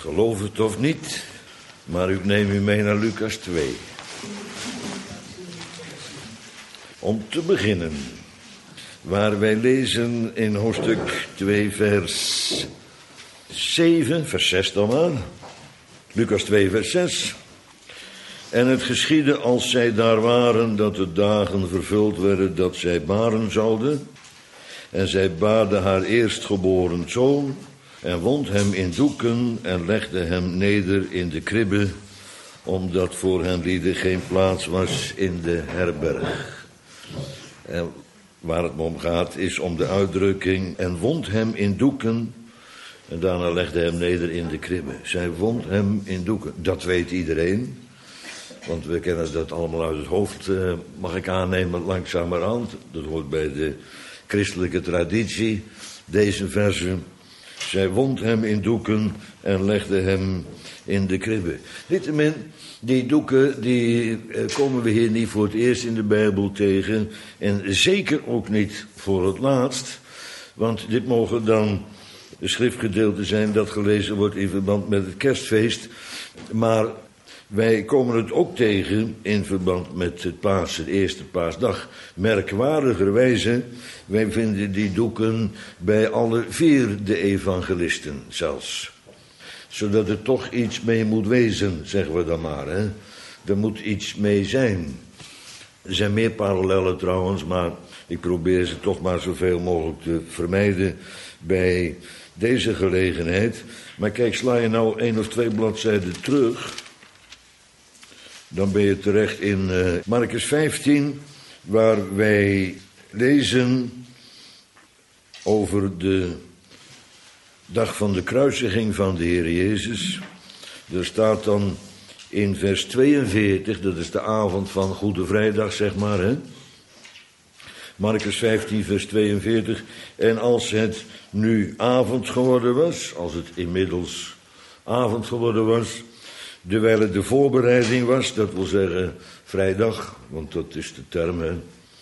Geloof het of niet, maar ik neem u mee naar Lucas 2. Om te beginnen, waar wij lezen in hoofdstuk 2 vers 7, vers 6 dan maar. Lucas 2 vers 6. En het geschiedde als zij daar waren, dat de dagen vervuld werden dat zij baren zouden. En zij baarde haar eerstgeboren zoon en wond hem in doeken en legde hem neder in de kribbe, omdat voor hen lieden geen plaats was in de herberg. En waar het me om gaat is om de uitdrukking en wond hem in doeken en daarna legde hem neder in de kribbe. Zij wond hem in doeken. Dat weet iedereen, want we kennen dat allemaal uit het hoofd, mag ik aannemen, langzamerhand. Dat hoort bij de christelijke traditie, deze versen. Zij wond hem in doeken en legde hem in de kribbe. Niettemin, die doeken die komen we hier niet voor het eerst in de Bijbel tegen. En zeker ook niet voor het laatst. Want dit mogen dan de schriftgedeelten zijn dat gelezen wordt in verband met het kerstfeest. Maar wij komen het ook tegen in verband met het Pasen, de eerste paasdag. Merkwaardigerwijze, wij vinden die doeken bij alle 4 de evangelisten zelfs. Zodat er toch iets mee moet wezen, zeggen we dan maar. Hè? Er moet iets mee zijn. Er zijn meer parallellen trouwens, maar ik probeer ze toch maar zoveel mogelijk te vermijden bij deze gelegenheid. Maar kijk, sla je nou 1 of 2 bladzijden terug, dan ben je terecht in Markus 15, waar wij lezen over de dag van de kruisiging van de Heer Jezus. Er staat dan in vers 42, dat is de avond van Goede Vrijdag, zeg maar, hè? Markus 15, vers 42. En als het nu avond geworden was, als het inmiddels avond geworden was, terwijl het de voorbereiding was, dat wil zeggen vrijdag, want dat is de term, hè?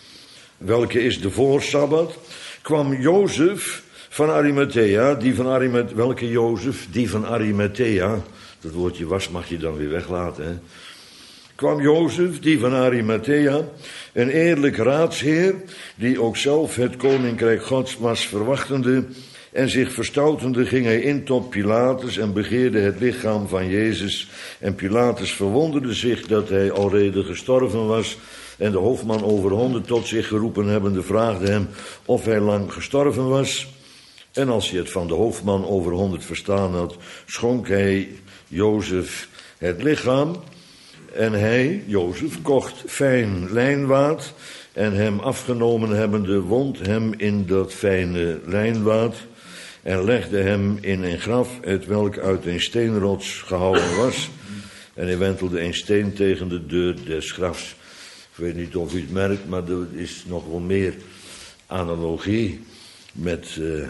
Welke is de voorsabbat, kwam Jozef van Arimathea, welke Jozef? Die van Arimathea, dat woordje was mag je dan weer weglaten, hè? Kwam Jozef, die van Arimathea, een eerlijk raadsheer, die ook zelf het koninkrijk Gods was verwachtende, en zich verstoutende ging hij in tot Pilatus en begeerde het lichaam van Jezus. En Pilatus verwonderde zich dat hij alreeds gestorven was. En de hoofdman over 100 tot zich geroepen hebbende vraagde hem of hij lang gestorven was. En als hij het van de hoofdman over 100 verstaan had, schonk hij Jozef het lichaam. En hij, Jozef, kocht fijn lijnwaad en hem afgenomen hebbende wond hem in dat fijne lijnwaad en legde hem in een graf, hetwelk uit een steenrots gehouwen was. En hij wentelde een steen tegen de deur des grafs. Ik weet niet of u het merkt, maar er is nog wel meer analogie met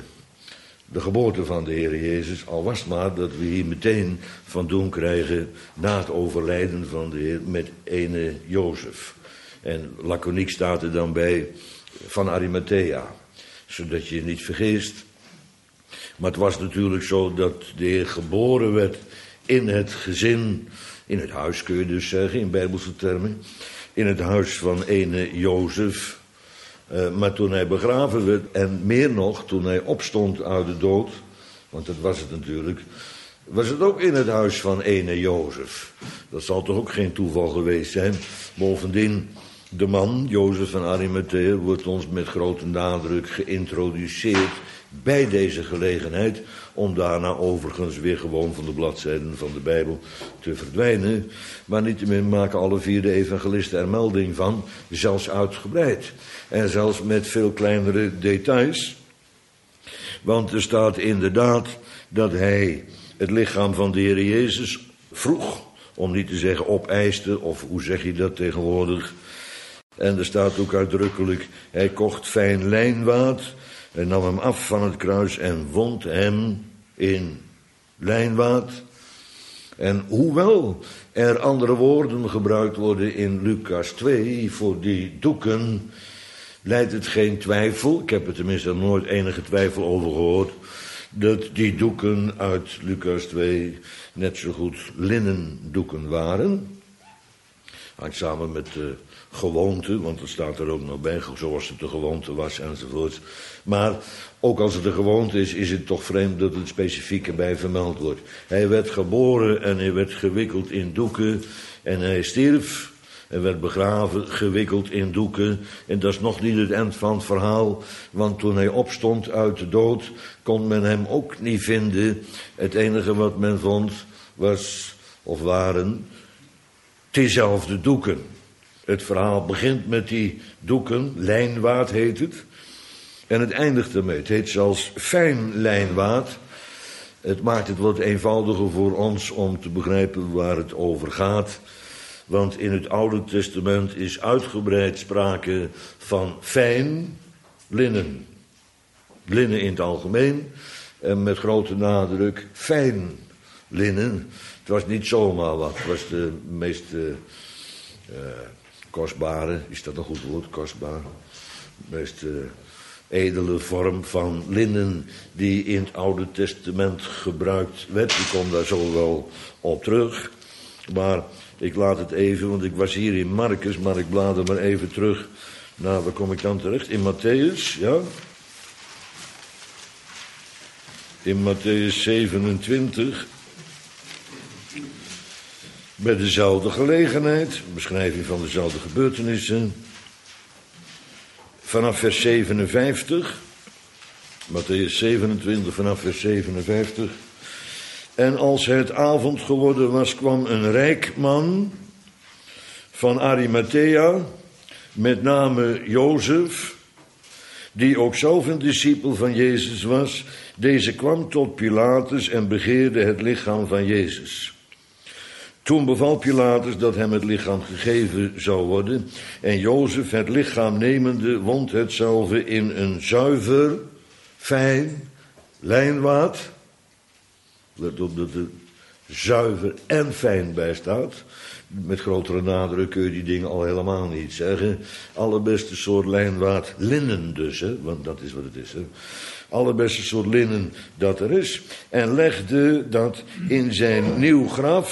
de geboorte van de Heer Jezus. Al was het maar dat we hier meteen van doen krijgen na het overlijden van de Heer met ene Jozef. En laconiek staat er dan bij van Arimathea, zodat je je niet vergist. Maar het was natuurlijk zo dat de Heer geboren werd in het gezin, in het huis kun je dus zeggen, in bijbelse termen, in het huis van ene Jozef. Maar toen hij begraven werd en meer nog, toen hij opstond uit de dood, want dat was het natuurlijk, was het ook in het huis van ene Jozef. Dat zal toch ook geen toeval geweest zijn. Bovendien, de man, Jozef van Arimathea, wordt ons met grote nadruk geïntroduceerd bij deze gelegenheid, om daarna overigens weer gewoon van de bladzijden van de Bijbel te verdwijnen. Maar niettemin maken alle 4 de evangelisten er melding van, zelfs uitgebreid. En zelfs met veel kleinere details. Want er staat inderdaad dat hij het lichaam van de Heer Jezus vroeg, om niet te zeggen opeiste, of hoe zeg je dat tegenwoordig. En er staat ook uitdrukkelijk, hij kocht fijn lijnwaad en nam hem af van het kruis en wond hem in lijnwaad. En hoewel er andere woorden gebruikt worden in Lucas 2 voor die doeken, leidt het geen twijfel, ik heb er tenminste nooit enige twijfel over gehoord, dat die doeken uit Lucas 2 net zo goed linnendoeken waren. Hangt samen met de gewoonte, want er staat er ook nog bij, zoals het de gewoonte was enzovoort. Maar ook als het de gewoonte is het toch vreemd dat het specifiek erbij vermeld wordt. Hij werd geboren en hij werd gewikkeld in doeken en hij stierf. En werd begraven, gewikkeld in doeken. En dat is nog niet het eind van het verhaal. Want toen hij opstond uit de dood, kon men hem ook niet vinden. Het enige wat men vond was, of waren, diezelfde doeken. Het verhaal begint met die doeken, lijnwaad heet het. En het eindigt ermee. Het heet zelfs fijn lijnwaad. Het maakt het wat eenvoudiger voor ons om te begrijpen waar het over gaat. Want in het Oude Testament is uitgebreid sprake van fijn linnen. Linnen in het algemeen en met grote nadruk fijn linnen. Het was niet zomaar wat, het was de meest kostbare, is dat een goed woord, kostbaar? De meest edele vorm van linnen die in het Oude Testament gebruikt werd. Ik kom daar zo wel op terug, maar ik laat het even, want ik was hier in Marcus, maar ik blader maar even terug. Nou, waar kom ik dan terecht? In Matthäus, ja. In Matthäus 27. Bij dezelfde gelegenheid, beschrijving van dezelfde gebeurtenissen. Vanaf vers 57. Matthäus 27, vanaf vers 57. En als het avond geworden was, kwam een rijk man van Arimathea, met name Jozef, die ook zelf een discipel van Jezus was. Deze kwam tot Pilatus en begeerde het lichaam van Jezus. Toen beval Pilatus dat hem het lichaam gegeven zou worden. En Jozef, het lichaam nemende, wond hetzelve in een zuiver, fijn lijnwaad. Let op dat er zuiver en fijn bij staat. Met grotere nadruk kun je die dingen al helemaal niet zeggen. Allerbeste soort lijnwaad, linnen dus, hè, want dat is wat het is. Hè. Allerbeste soort linnen dat er is. En legde dat in zijn nieuw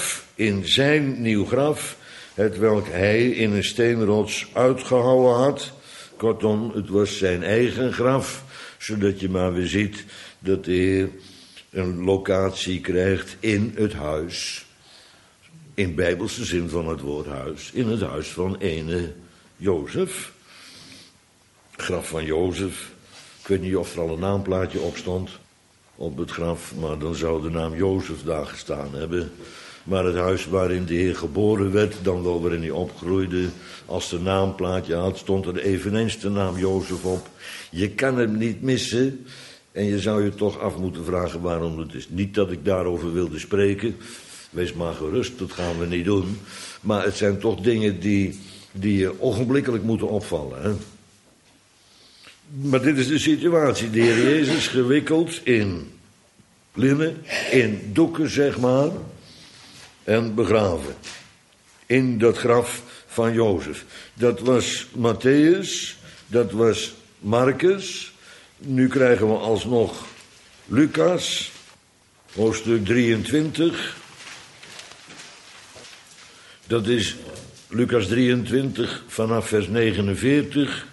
graf, hetwelk hij in een steenrots uitgehouwen had. Kortom, het was zijn eigen graf, zodat je maar weer ziet dat de Heer een locatie krijgt in het huis. In bijbelse zin van het woord huis. In het huis van ene Jozef. Graf van Jozef. Ik weet niet of er al een naamplaatje op stond op het graf, maar dan zou de naam Jozef daar gestaan hebben. Maar het huis waarin de Heer geboren werd, dan wel waarin hij opgroeide, als de naamplaatje had, stond er eveneens de naam Jozef op. Je kan hem niet missen. En je zou je toch af moeten vragen waarom het is. Niet dat ik daarover wilde spreken. Wees maar gerust, dat gaan we niet doen. Maar het zijn toch dingen die je ogenblikkelijk moeten opvallen. Hè? Maar dit is de situatie. De Heer Jezus gewikkeld in linnen, in doeken zeg maar. En begraven. In dat graf van Jozef. Dat was Matthäus, dat was Marcus. Nu krijgen we alsnog Lucas, hoofdstuk 23. Dat is Lucas 23 vanaf vers 49.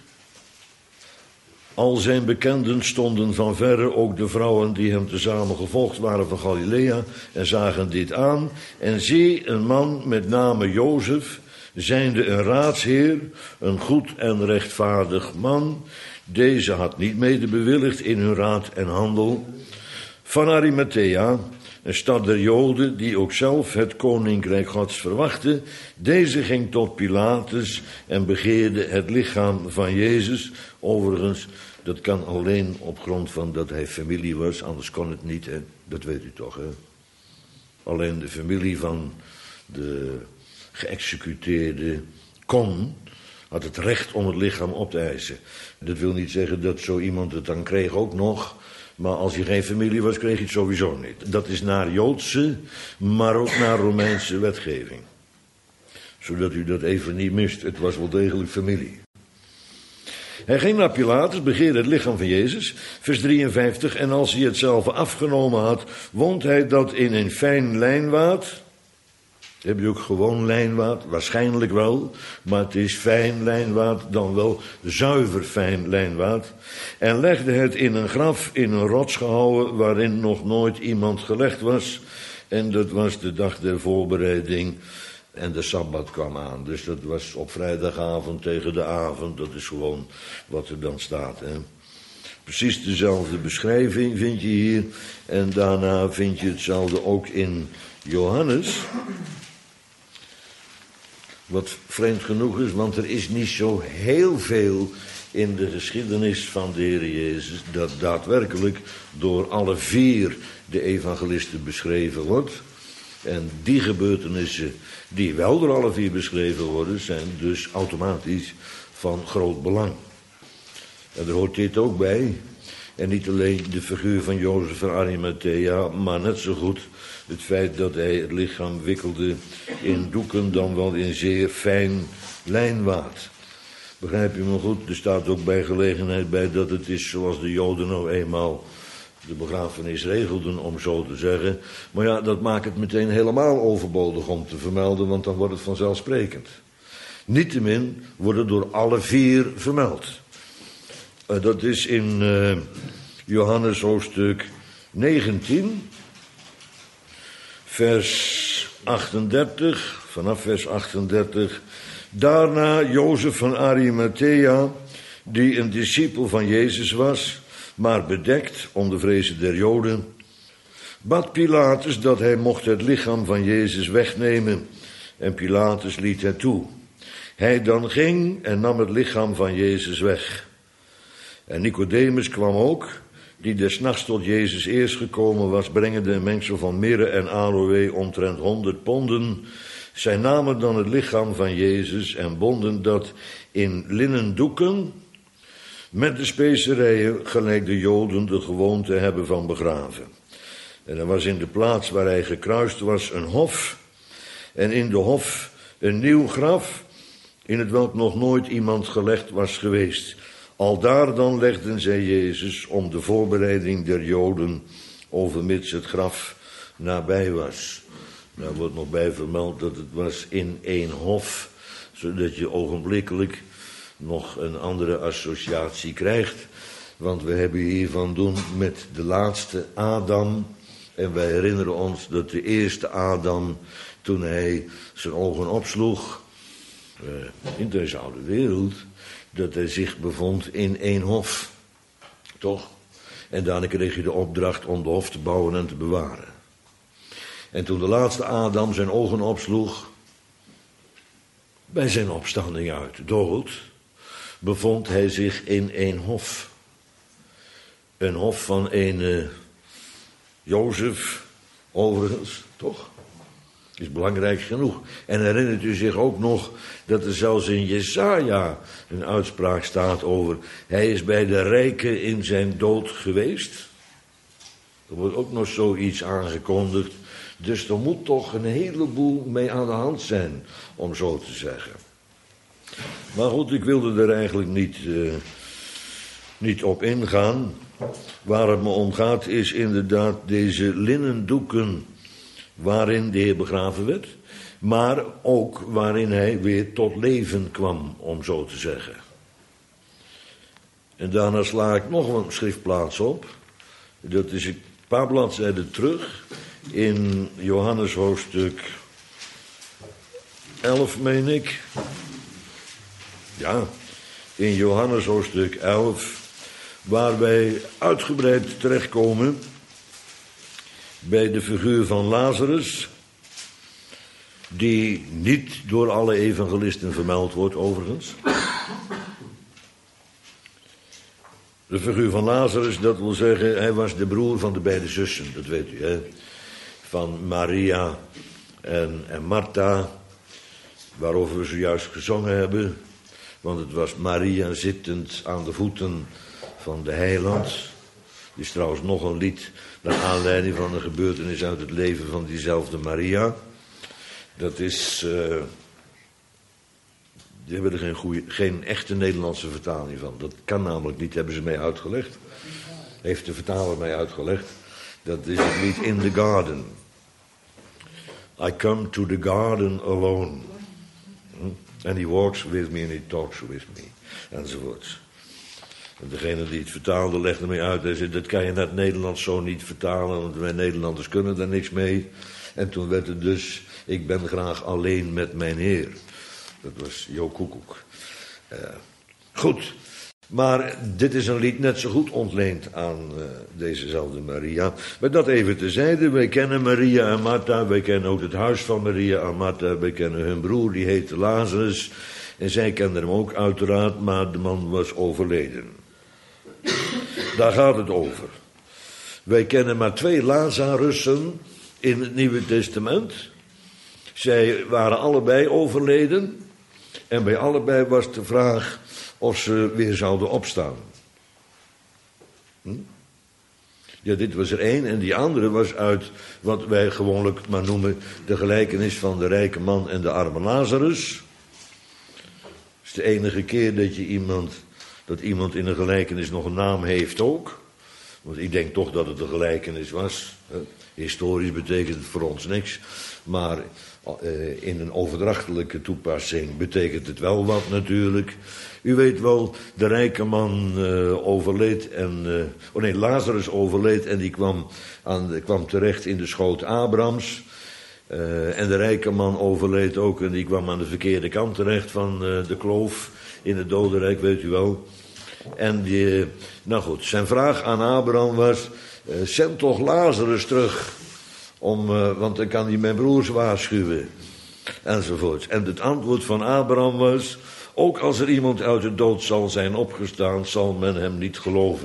Al zijn bekenden stonden van verre, ook de vrouwen die hem tezamen gevolgd waren van Galilea, en zagen dit aan. En zie, een man met name Jozef, zijnde een raadsheer, een goed en rechtvaardig man. Deze had niet mede bewilligd in hun raad en handel. Van Arimathea, een stad der Joden, die ook zelf het koninkrijk Gods verwachtte. Deze ging tot Pilatus en begeerde het lichaam van Jezus. Overigens, dat kan alleen op grond van dat hij familie was, anders kon het niet, hè? Dat weet u toch, hè? Alleen de familie van de geëxecuteerde had het recht om het lichaam op te eisen. Dat wil niet zeggen dat zo iemand het dan kreeg ook nog, maar als hij geen familie was, kreeg hij het sowieso niet. Dat is naar Joodse, maar ook naar Romeinse wetgeving. Zodat u dat even niet mist, het was wel degelijk familie. Hij ging naar Pilatus, begeerde het lichaam van Jezus, vers 53, en als hij het zelf afgenomen had, wond hij dat in een fijn lijnwaad. Heb je ook gewoon lijnwaad? Waarschijnlijk wel, maar het is fijn lijnwaad, dan wel zuiver fijn lijnwaad. En legde het in een graf, in een rots gehouden, waarin nog nooit iemand gelegd was. En dat was de dag der voorbereiding en de Sabbat kwam aan. Dus dat was op vrijdagavond tegen de avond, dat is gewoon wat er dan staat. Hè. Precies dezelfde beschrijving vind je hier. En daarna vind je hetzelfde ook in Johannes. Wat vreemd genoeg is, want er is niet zo heel veel in de geschiedenis van de Heer Jezus dat daadwerkelijk door alle 4 de evangelisten beschreven wordt. En die gebeurtenissen die wel door alle 4 beschreven worden, zijn dus automatisch van groot belang. En er hoort dit ook bij. En niet alleen de figuur van Jozef van Arimathea, maar net zo goed het feit dat hij het lichaam wikkelde in doeken, dan wel in zeer fijn lijnwaad. Begrijp je me goed? Er staat ook bij gelegenheid bij dat het is zoals de Joden nou eenmaal de begrafenis regelden, om zo te zeggen. Maar ja, dat maakt het meteen helemaal overbodig om te vermelden, want dan wordt het vanzelfsprekend. Niettemin worden door alle 4 vermeld. Dat is in Johannes hoofdstuk 19, vers 38, vanaf vers 38. Daarna Jozef van Arimathea, die een discipel van Jezus was, maar bedekt om de vrezen der Joden, bad Pilatus dat hij mocht het lichaam van Jezus wegnemen. En Pilatus liet het toe. Hij dan ging en nam het lichaam van Jezus weg. En Nicodemus kwam ook, die des nachts tot Jezus eerst gekomen was, brengende een mengsel van mirre en aloë omtrent 100 ponden. Zij namen dan het lichaam van Jezus en bonden dat in linnen doeken met de specerijen, gelijk de Joden de gewoonte hebben van begraven. En er was in de plaats waar hij gekruist was een hof, en in de hof een nieuw graf, in het welk nog nooit iemand gelegd was geweest. Aldaar dan legden zij Jezus om de voorbereiding der Joden, overmits het graf nabij was. Daar wordt nog bij vermeld dat het was in één hof, zodat je ogenblikkelijk nog een andere associatie krijgt. Want we hebben hier van doen met de laatste Adam. En wij herinneren ons dat de eerste Adam, toen hij zijn ogen opsloeg in deze oude wereld, dat hij zich bevond in één hof. Toch? En daarna kreeg je de opdracht om de hof te bouwen en te bewaren. En toen de laatste Adam zijn ogen opsloeg, bij zijn opstanding uit de dood, bevond hij zich in één hof. Een hof van een Jozef, overigens, toch? Is belangrijk genoeg. En herinnert u zich ook nog dat er zelfs in Jesaja een uitspraak staat over: hij is bij de rijken in zijn dood geweest. Er wordt ook nog zoiets aangekondigd. Dus er moet toch een heleboel mee aan de hand zijn, om zo te zeggen. Maar goed, ik wilde er eigenlijk niet op ingaan. Waar het me om gaat is inderdaad deze linnen doeken waarin de Heer begraven werd, maar ook waarin hij weer tot leven kwam, om zo te zeggen. En daarna sla ik nog een schriftplaats op. Dat is een paar bladzijden terug in Johannes hoofdstuk 11, meen ik. Ja, in Johannes hoofdstuk 11, waar wij uitgebreid terechtkomen bij de figuur van Lazarus, die niet door alle evangelisten vermeld wordt, overigens. De figuur van Lazarus, dat wil zeggen, hij was de broer van de beide zussen, dat weet u, hè. Van Maria en Martha, waarover we zojuist gezongen hebben. Want het was Maria zittend aan de voeten van de heiland. Er is trouwens nog een lied naar aanleiding van een gebeurtenis uit het leven van diezelfde Maria. Dat is Die hebben er geen echte Nederlandse vertaling van. Dat kan namelijk niet, hebben ze mij uitgelegd. Heeft de vertaler mij uitgelegd. Dat is het lied In the Garden. I come to the garden alone. And he walks with me and he talks with me. Enzovoort. En degene die het vertaalde legde mij uit. Hij zei, dat kan je naar het Nederlands zo niet vertalen. Want wij Nederlanders kunnen daar niks mee. En toen werd het dus, ik ben graag alleen met mijn Heer. Dat was Jo Koekoek. Goed. Maar dit is een lied net zo goed ontleend aan dezezelfde Maria. Maar dat even terzijde. Wij kennen Maria en Martha. Wij kennen ook het huis van Maria en Martha. Wij kennen hun broer, die heette Lazarus. En zij kenden hem ook uiteraard, maar de man was overleden. Daar gaat het over. Wij kennen maar 2 Lazarussen in het Nieuwe Testament. Zij waren allebei overleden. En bij allebei was de vraag of ze weer zouden opstaan. Ja, dit was er 1 en die andere was uit wat wij gewoonlijk maar noemen de gelijkenis van de rijke man en de arme Lazarus. Het is de enige keer dat iemand in een gelijkenis nog een naam heeft ook. Want ik denk toch dat het een gelijkenis was. Historisch betekent het voor ons niks. Maar in een overdrachtelijke toepassing betekent het wel wat natuurlijk. U weet wel, de rijke man overleed Lazarus overleed en die kwam terecht in de schoot Abrahams. En de rijke man overleed ook en die kwam aan de verkeerde kant terecht van de kloof in het dodenrijk, weet u wel. En nou goed, zijn vraag aan Abraham was, zend toch Lazarus terug, want dan kan hij mijn broers waarschuwen, enzovoort. En het antwoord van Abraham was, ook als er iemand uit de dood zal zijn opgestaan, zal men hem niet geloven.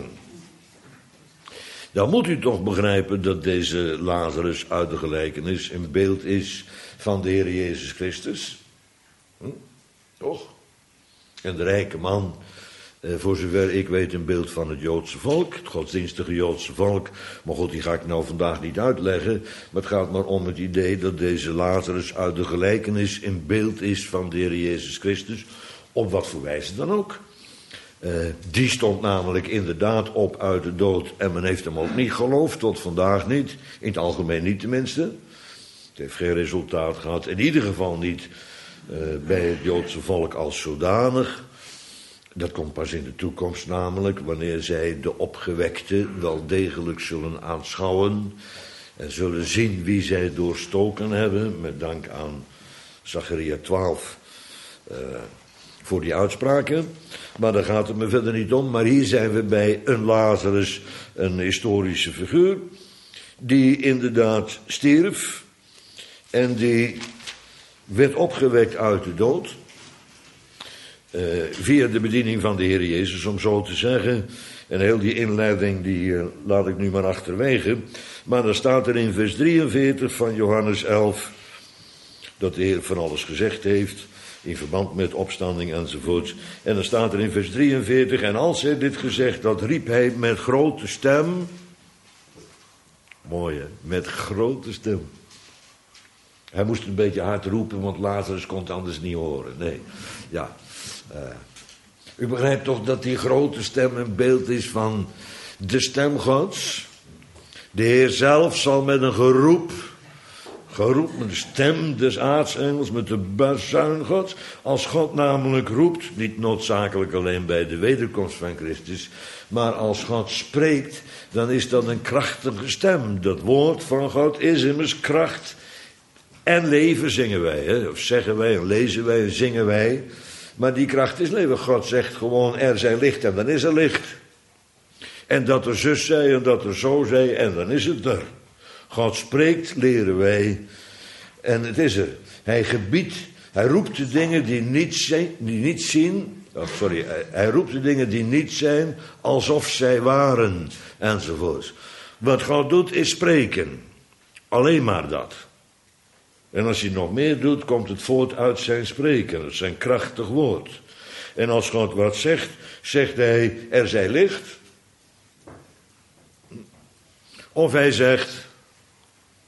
Dan moet u toch begrijpen dat deze Lazarus uit de gelijkenis een beeld is van de Heer Jezus Christus. Toch? En de rijke man, voor zover ik weet, een beeld van het Joodse volk, het godsdienstige Joodse volk. Maar goed, die ga ik nou vandaag niet uitleggen. Maar het gaat maar om het idee dat deze Lazarus uit de gelijkenis een beeld is van de Heer Jezus Christus. Op wat voor wijze dan ook. Die stond namelijk inderdaad op uit de dood en men heeft hem ook niet geloofd, tot vandaag niet. In het algemeen niet tenminste. Het heeft geen resultaat gehad, in ieder geval niet bij het Joodse volk als zodanig. Dat komt pas in de toekomst namelijk, wanneer zij de opgewekte wel degelijk zullen aanschouwen en zullen zien wie zij doorstoken hebben, met dank aan Zacharia 12 voor die uitspraken. Maar daar gaat het me verder niet om. Maar hier zijn we bij een Lazarus, een historische figuur, die inderdaad stierf en die werd opgewekt uit de dood. Via de bediening van de Heer Jezus, om zo te zeggen. En heel die inleiding, die laat ik nu maar achterwege. Maar dan staat er in vers 43 van Johannes 11... dat de Heer van alles gezegd heeft, in verband met opstanding enzovoort. En dan staat er in vers 43... en als hij dit gezegd had, riep hij met grote stem... Mooi, hè? Met grote stem. Hij moest een beetje hard roepen, want Lazarus kon het anders niet horen. Nee, ja... u begrijpt toch dat die grote stem een beeld is van de stem Gods. De Heer zelf zal met een geroep met de stem des aartsengels, met de bazuin Gods. Als God namelijk roept, niet noodzakelijk alleen bij de wederkomst van Christus, maar als God spreekt, dan is dat een krachtige stem. Dat woord van God is immers kracht en leven, zingen wij. Hè? Of zeggen wij en lezen wij en zingen wij. Maar die kracht is leven. God zegt gewoon, er zij licht en dan is er licht. En dat er zus zij en dat er zo zij en dan is het er. God spreekt, leren wij. En het is er. Hij gebiedt, hij roept de dingen die niet zien. Hij roept de dingen die niet zijn, alsof zij waren. Enzovoort. Wat God doet is spreken. Alleen maar dat. En als hij nog meer doet, komt het voort uit zijn spreken. Het is zijn krachtig woord. En als God wat zegt, zegt hij, er zij licht. Of hij zegt,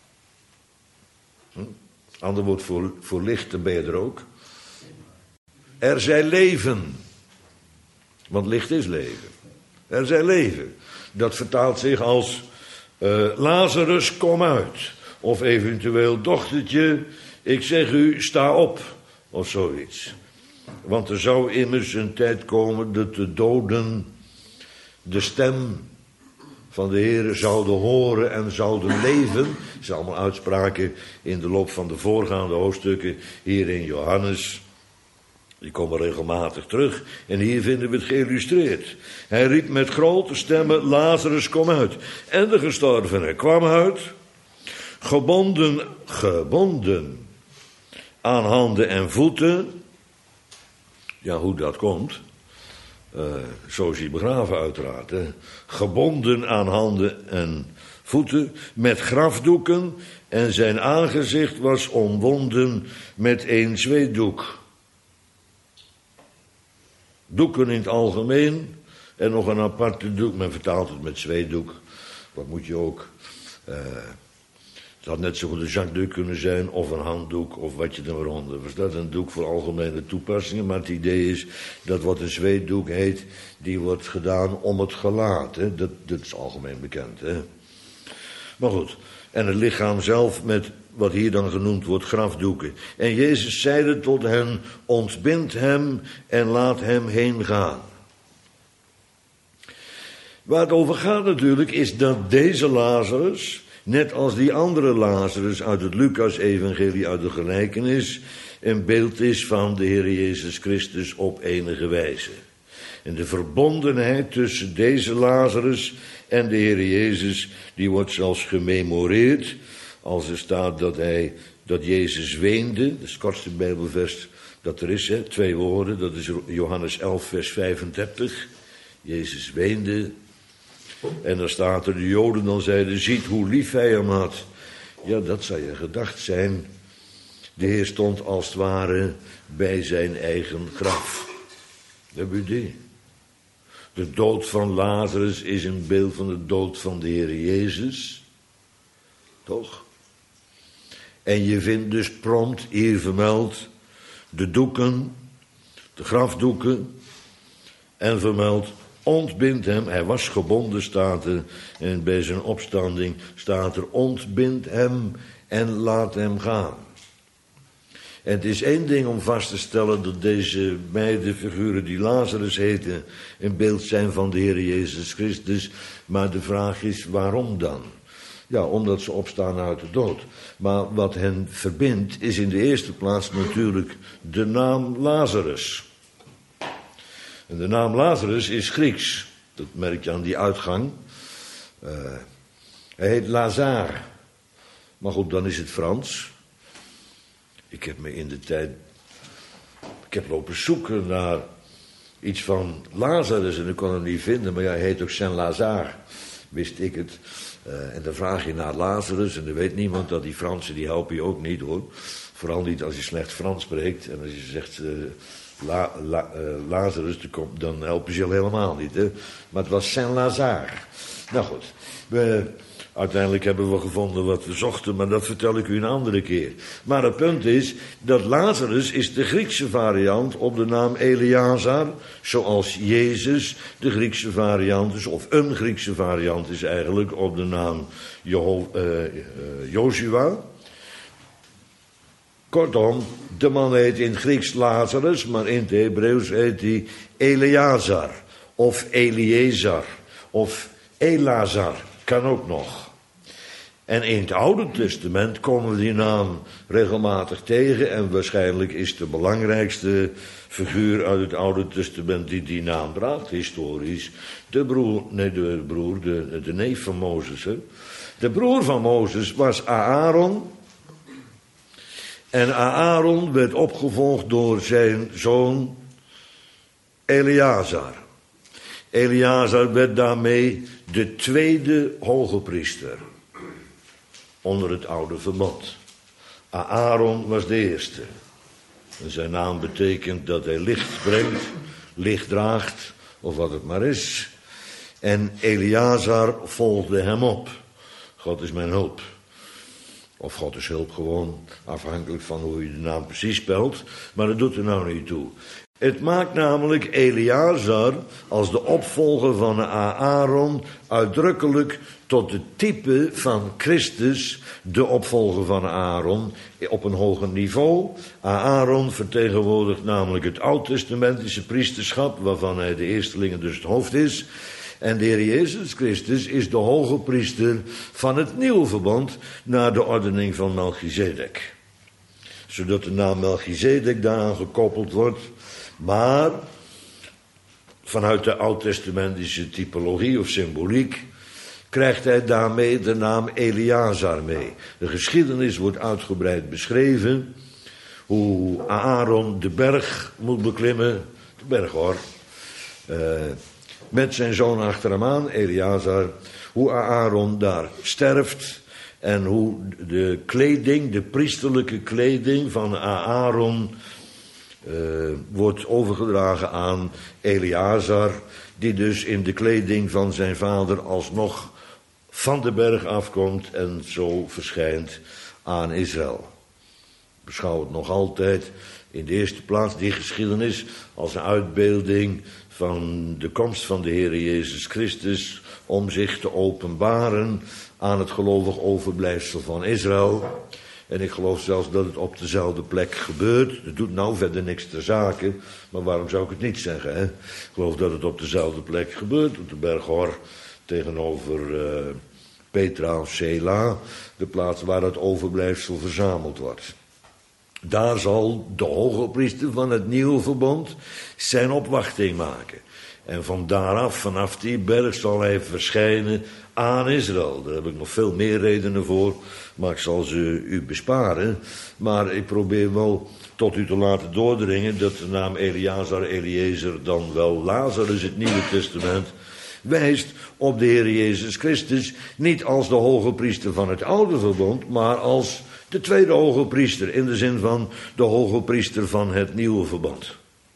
ander woord voor licht, dan ben je er ook. er zij leven. Want licht is leven. Er zij leven. Dat vertaalt zich als Lazarus, kom uit. Of eventueel dochtertje, ik zeg u, sta op. Of zoiets. Want er zou immers een tijd komen dat de doden de stem van de Heer zouden horen en zouden leven. Dat zijn allemaal uitspraken in de loop van de voorgaande hoofdstukken hier in Johannes. Die komen regelmatig terug. En hier vinden we het geïllustreerd. Hij riep met grote stemmen, Lazarus, kom uit. En de gestorvene kwam uit, gebonden aan handen en voeten. Ja, hoe dat komt, zo is hij begraven uiteraard. Hè. Gebonden aan handen en voeten met grafdoeken en zijn aangezicht was omwonden met een zweetdoek. Doeken in het algemeen en nog een aparte doek. Men vertaalt het met zweetdoek. Wat moet je ook? Het had net zo goed een zakdoek kunnen zijn of een handdoek of wat je er maar onder. Was dat een doek voor algemene toepassingen? Maar het idee is dat wat een zweetdoek heet, die wordt gedaan om het gelaat. Hè? Dat is algemeen bekend. Hè? Maar goed, en het lichaam zelf met wat hier dan genoemd wordt grafdoeken. En Jezus zeide tot hen, ontbind hem en laat hem heen gaan. Waar het over gaat natuurlijk is dat deze Lazarus, net als die andere Lazarus uit het Lucas-evangelie uit de gelijkenis, een beeld is van de Heer Jezus Christus op enige wijze. En de verbondenheid tussen deze Lazarus en de Heer Jezus, die wordt zelfs gememoreerd, als er staat dat Jezus weende. Dat is het kortste Bijbelvers dat er is, hè? 2 woorden, dat is Johannes 11 vers 35. Jezus weende. En dan staat er, de Joden dan zeiden, ziet hoe lief hij hem had. Ja, dat zou je gedacht zijn. De Heer stond als het ware bij zijn eigen graf. Heb u die? De dood van Lazarus is een beeld van de dood van de Heer Jezus. Toch? En je vindt dus prompt hier vermeld de doeken, de grafdoeken, en vermeld ontbind hem, hij was gebonden staat er, en bij zijn opstanding staat er ontbind hem en laat hem gaan. En het is één ding om vast te stellen dat deze beide figuren die Lazarus heten een beeld zijn van de Heer Jezus Christus, maar de vraag is waarom dan? Ja, omdat ze opstaan uit de dood. Maar wat hen verbindt is in de eerste plaats natuurlijk de naam Lazarus. En de naam Lazarus is Grieks. Dat merk je aan die uitgang. Hij heet Lazar. Maar goed, dan is het Frans. Ik heb me in de tijd... Ik heb lopen zoeken naar iets van Lazarus en ik kon hem niet vinden. Maar ja, hij heet ook Saint-Lazare. Wist ik het. En dan vraag je naar Lazarus en dan weet niemand dat die Fransen, die helpen je ook niet hoor. Vooral niet als je slecht Frans spreekt. En als je zegt Lazarus, dan helpen ze je helemaal niet. Hè? Maar het was Saint-Lazare. Nou goed, uiteindelijk hebben we gevonden wat we zochten, maar dat vertel ik u een andere keer. Maar het punt is dat Lazarus is de Griekse variant op de naam Eleazar, zoals Jezus de Griekse variant is, of een Griekse variant is eigenlijk op de naam Joshua. Kortom, de man heet in het Grieks Lazarus, maar in het Hebreeuws heet hij Eleazar, of Eliezer, of Elazar, kan ook nog. En in het Oude Testament komen we die naam regelmatig tegen. En waarschijnlijk is de belangrijkste figuur uit het Oude Testament die naam draagt, historisch, de neef van Mozes. Hè? De broer van Mozes was Aaron. En Aaron werd opgevolgd door zijn zoon Eleazar. Eleazar werd daarmee de tweede hogepriester onder het oude verbond. Aaron was de eerste. En zijn naam betekent dat hij licht brengt, licht draagt, of wat het maar is. En Eleazar volgde hem op. God is mijn hulp. Of God is hulp gewoon, afhankelijk van hoe je de naam precies spelt. Maar dat doet er nou niet toe. Het maakt namelijk Eleazar als de opvolger van Aaron uitdrukkelijk tot het type van Christus, de opvolger van Aaron, op een hoger niveau. Aaron vertegenwoordigt namelijk het oud-testamentische priesterschap, waarvan hij de eerstelinge dus het hoofd is. En de Heer Jezus Christus is de hoge priester van het nieuwe verbond naar de ordening van Melchizedek. Zodat de naam Melchizedek daaraan gekoppeld wordt. Maar vanuit de oud-testamentische typologie of symboliek krijgt hij daarmee de naam Eleazar mee. De geschiedenis wordt uitgebreid beschreven. Hoe Aaron de berg moet beklimmen. De berg hoor. Met zijn zoon achter hem aan, Eleazar. Hoe Aaron daar sterft. En hoe de kleding, de priesterlijke kleding van Aaron wordt overgedragen aan Eleazar, die dus in de kleding van zijn vader alsnog van de berg afkomt en zo verschijnt aan Israël. Beschouw het nog altijd in de eerste plaats, die geschiedenis, als een uitbeelding van de komst van de Heer Jezus Christus om zich te openbaren aan het gelovig overblijfsel van Israël. En ik geloof zelfs dat het op dezelfde plek gebeurt. Het doet nou verder niks ter zake, maar waarom zou ik het niet zeggen? Hè? Ik geloof dat het op dezelfde plek gebeurt, op de berg Hor, tegenover Petra of Sela, de plaats waar het overblijfsel verzameld wordt. Daar zal de hoge priester van het nieuwe verbond zijn opwachting maken. En van daaraf, vanaf die berg, zal hij verschijnen aan Israël. Daar heb ik nog veel meer redenen voor, maar ik zal ze u besparen. Maar ik probeer wel tot u te laten doordringen dat de naam Eleazar, Eliezer, dan wel Lazarus, het Nieuwe Testament, wijst op de Heer Jezus Christus, niet als de hoge priester van het oude verbond, maar als de tweede hoge priester, in de zin van de hoge priester van het nieuwe verbond.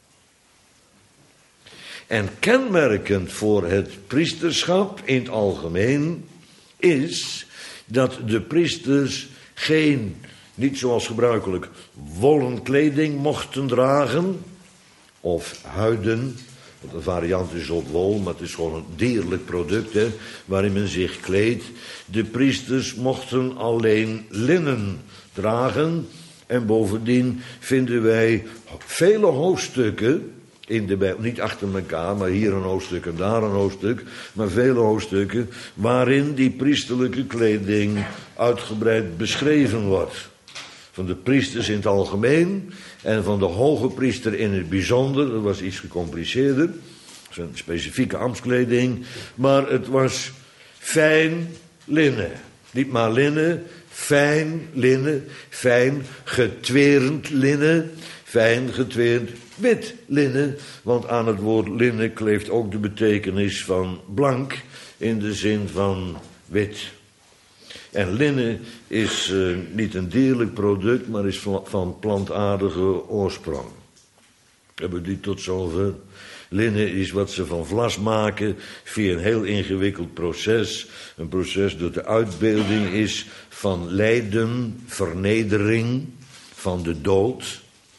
En kenmerkend voor het priesterschap in het algemeen is dat de priesters geen, niet zoals gebruikelijk, wollen kleding mochten dragen of huiden. Want een variant is op wol, maar het is gewoon een dierlijk product, hè, waarin men zich kleedt. De priesters mochten alleen linnen dragen. En bovendien vinden wij vele hoofdstukken in de Bijbel, niet achter elkaar, maar hier een hoofdstuk en daar een hoofdstuk, maar vele hoofdstukken waarin die priesterlijke kleding uitgebreid beschreven wordt. Van de priesters in het algemeen en van de hoge priester in het bijzonder. Dat was iets gecompliceerder, zijn specifieke ambtskleding, maar het was fijn linnen. Niet maar linnen, fijn linnen, fijn getweerd linnen, fijn getweerd wit linnen, want aan het woord linnen kleeft ook de betekenis van blank in de zin van wit. En linnen is niet een dierlijk product, maar is van plantaardige oorsprong. Hebben we die tot zover? Linnen is wat ze van vlas maken via een heel ingewikkeld proces. Een proces dat de uitbeelding is van lijden, vernedering, van de dood.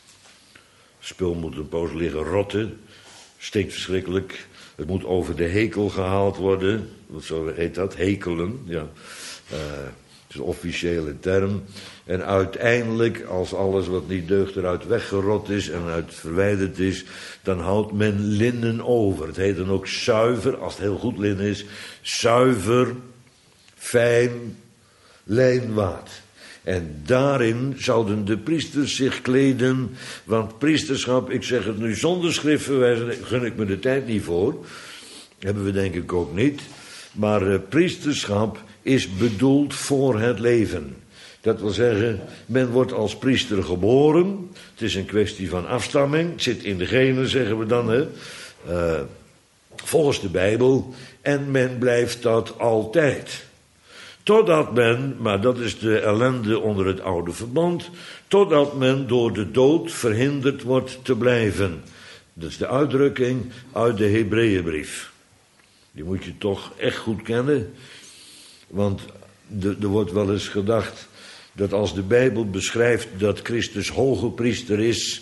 Spul moet een poos liggen rotten, stinkt verschrikkelijk. Het moet over de hekel gehaald worden, zo heet dat, hekelen, ja. Het is een officiële term. En uiteindelijk, als alles wat niet deugt eruit weggerot is en uit verwijderd is, dan houdt men linnen over. Het heet dan ook zuiver, als het heel goed linnen is, zuiver, fijn, lijnwaad. En daarin zouden de priesters zich kleden, want priesterschap, ik zeg het nu zonder schriftverwijzing, gun ik me de tijd niet voor, hebben we denk ik ook niet, maar priesterschap is bedoeld voor het leven. Dat wil zeggen, men wordt als priester geboren, het is een kwestie van afstamming, het zit in de genen, zeggen we dan, hè, volgens de Bijbel, en men blijft dat altijd. Totdat men, maar dat is de ellende onder het oude verbond, totdat men door de dood verhinderd wordt te blijven. Dat is de uitdrukking uit de Hebreeënbrief. Die moet je toch echt goed kennen, want er wordt wel eens gedacht dat als de Bijbel beschrijft dat Christus hoge priester is,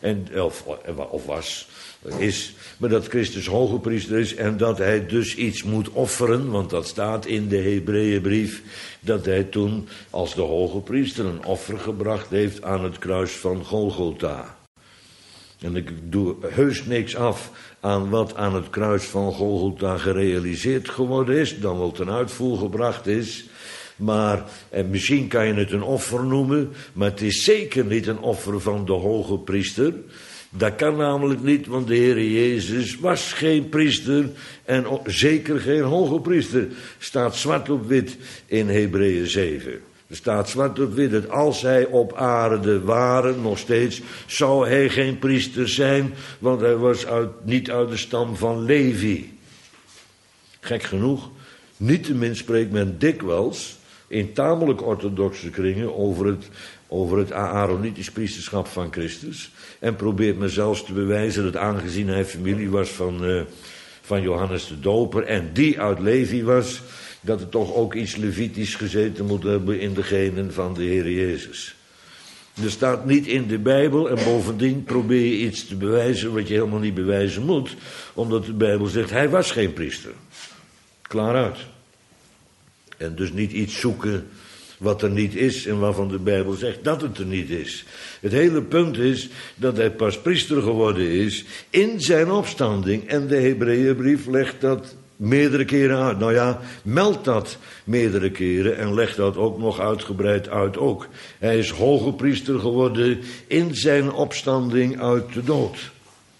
maar dat Christus hoge priester is en dat hij dus iets moet offeren, want dat staat in de Hebreeënbrief, dat hij toen als de hoge priester een offer gebracht heeft aan het kruis van Golgotha. En ik doe heus niks af aan wat aan het kruis van Golgotha gerealiseerd geworden is, dan wel ten uitvoer gebracht is. Maar, en misschien kan je het een offer noemen, maar het is zeker niet een offer van de hoge priester. Dat kan namelijk niet, want de Heer Jezus was geen priester en zeker geen hoge priester. Staat zwart op wit in Hebreeën 7. Er staat zwart op wit dat als hij op aarde waren, nog steeds, zou hij geen priester zijn, want hij was niet uit de stam van Levi. Gek genoeg, niettemin spreekt men dikwijls in tamelijk orthodoxe kringen over het Aaronitisch priesterschap van Christus. En probeert men zelfs te bewijzen dat aangezien hij familie was van Johannes de Doper en die uit Levi was, dat er toch ook iets Levitisch gezeten moet hebben in de genen van de Heer Jezus. Er staat niet in de Bijbel en bovendien probeer je iets te bewijzen wat je helemaal niet bewijzen moet, omdat de Bijbel zegt hij was geen priester. Klaar uit. En dus niet iets zoeken wat er niet is en waarvan de Bijbel zegt dat het er niet is. Het hele punt is dat hij pas priester geworden is in zijn opstanding. En de Hebreeënbrief legt dat meerdere keren uit. Nou ja, meldt dat meerdere keren en legt dat ook nog uitgebreid uit ook. Hij is hoge priester geworden in zijn opstanding uit de dood.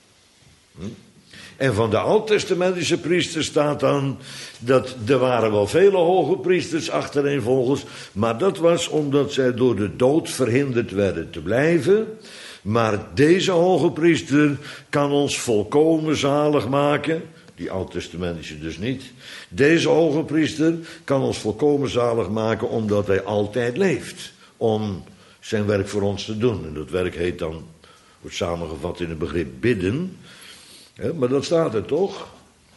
En van de Oud-testamentische priesters staat dan dat er waren wel vele hoge priesters achtereenvolgens, maar dat was omdat zij door de dood verhinderd werden te blijven. Maar deze hoge priester kan ons volkomen zalig maken, die Oud-testamentische dus niet. Deze hoge priester kan ons volkomen zalig maken omdat hij altijd leeft, om zijn werk voor ons te doen. En dat werk heet dan, wordt samengevat in het begrip bidden. Ja, maar dat staat er toch?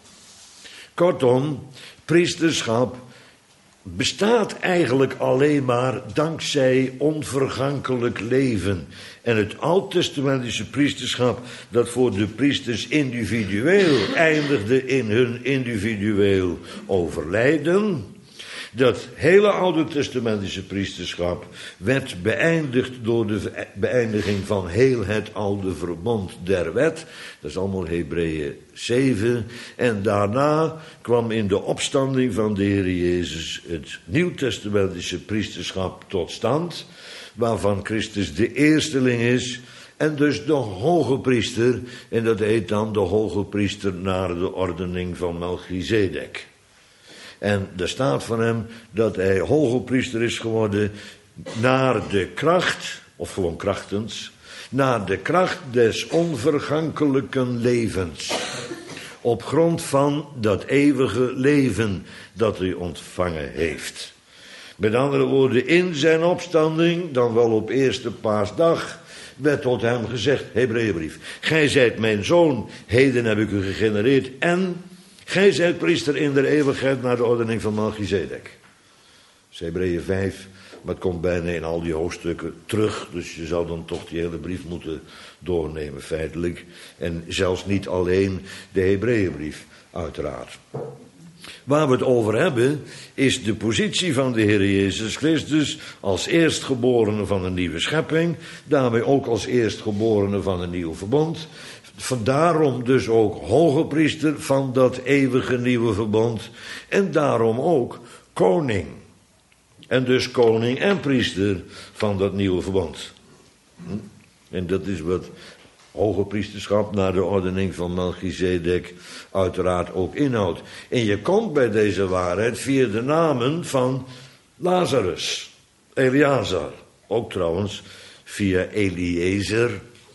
Kortom, priesterschap bestaat eigenlijk alleen maar dankzij onvergankelijk leven. En het Oud-testamentische priesterschap, dat voor de priesters individueel eindigde in hun individueel overlijden. Dat hele Oude Testamentische priesterschap werd beëindigd door de beëindiging van heel het oude verbond der wet. Dat is allemaal Hebreeën 7. En daarna kwam in de opstanding van de Heer Jezus het Nieuw-testamentische priesterschap tot stand, waarvan Christus de eersteling is en dus de hoge priester. En dat heet dan de hoge priester naar de ordening van Melchizedek. En er staat van hem dat hij hoge priester is geworden naar de kracht, of gewoon krachtens, naar de kracht des onvergankelijke levens. Op grond van dat eeuwige leven dat hij ontvangen heeft. Met andere woorden, in zijn opstanding, dan wel op eerste paasdag, werd tot hem gezegd, Hebreeënbrief, gij zijt mijn zoon, heden heb ik u gegenereerd en gij zijt priester in der eeuwigheid naar de ordening van Melchizedek. Dat is Hebreeën 5, maar het komt bijna in al die hoofdstukken terug. Dus je zou dan toch die hele brief moeten doornemen feitelijk. En zelfs niet alleen de Hebreeënbrief, uiteraard. Waar we het over hebben, is de positie van de Heer Jezus Christus als eerstgeborene van een nieuwe schepping. Daarmee ook als eerstgeborene van een nieuw verbond. Daarom dus ook hoge priester van dat eeuwige nieuwe verbond. En daarom ook koning. En dus koning en priester van dat nieuwe verbond. En dat is wat hoge priesterschap naar de ordening van Melchizedek uiteraard ook inhoudt. En je komt bij deze waarheid via de namen van Lazarus, Eleazar. Ook trouwens via Eliezer.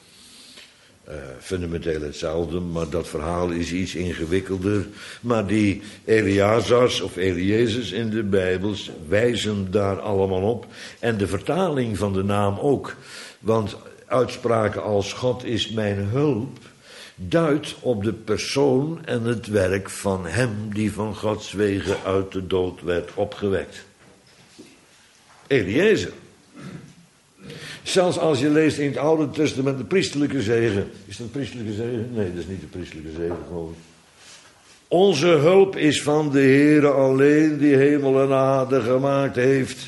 Fundamenteel hetzelfde, maar dat verhaal is iets ingewikkelder. Maar die Eleazars of Eliezers in de Bijbels wijzen daar allemaal op. En de vertaling van de naam ook. Want uitspraken als God is mijn hulp duidt op de persoon en het werk van hem die van Gods wegen uit de dood werd opgewekt. Eliezer. Zelfs als je leest in het Oude Testament de priesterlijke zegen. Is dat een priesterlijke zegen? Nee, dat is niet de priesterlijke zegen, geloof ik. Onze hulp is van de Heere alleen, die hemel en aarde gemaakt heeft.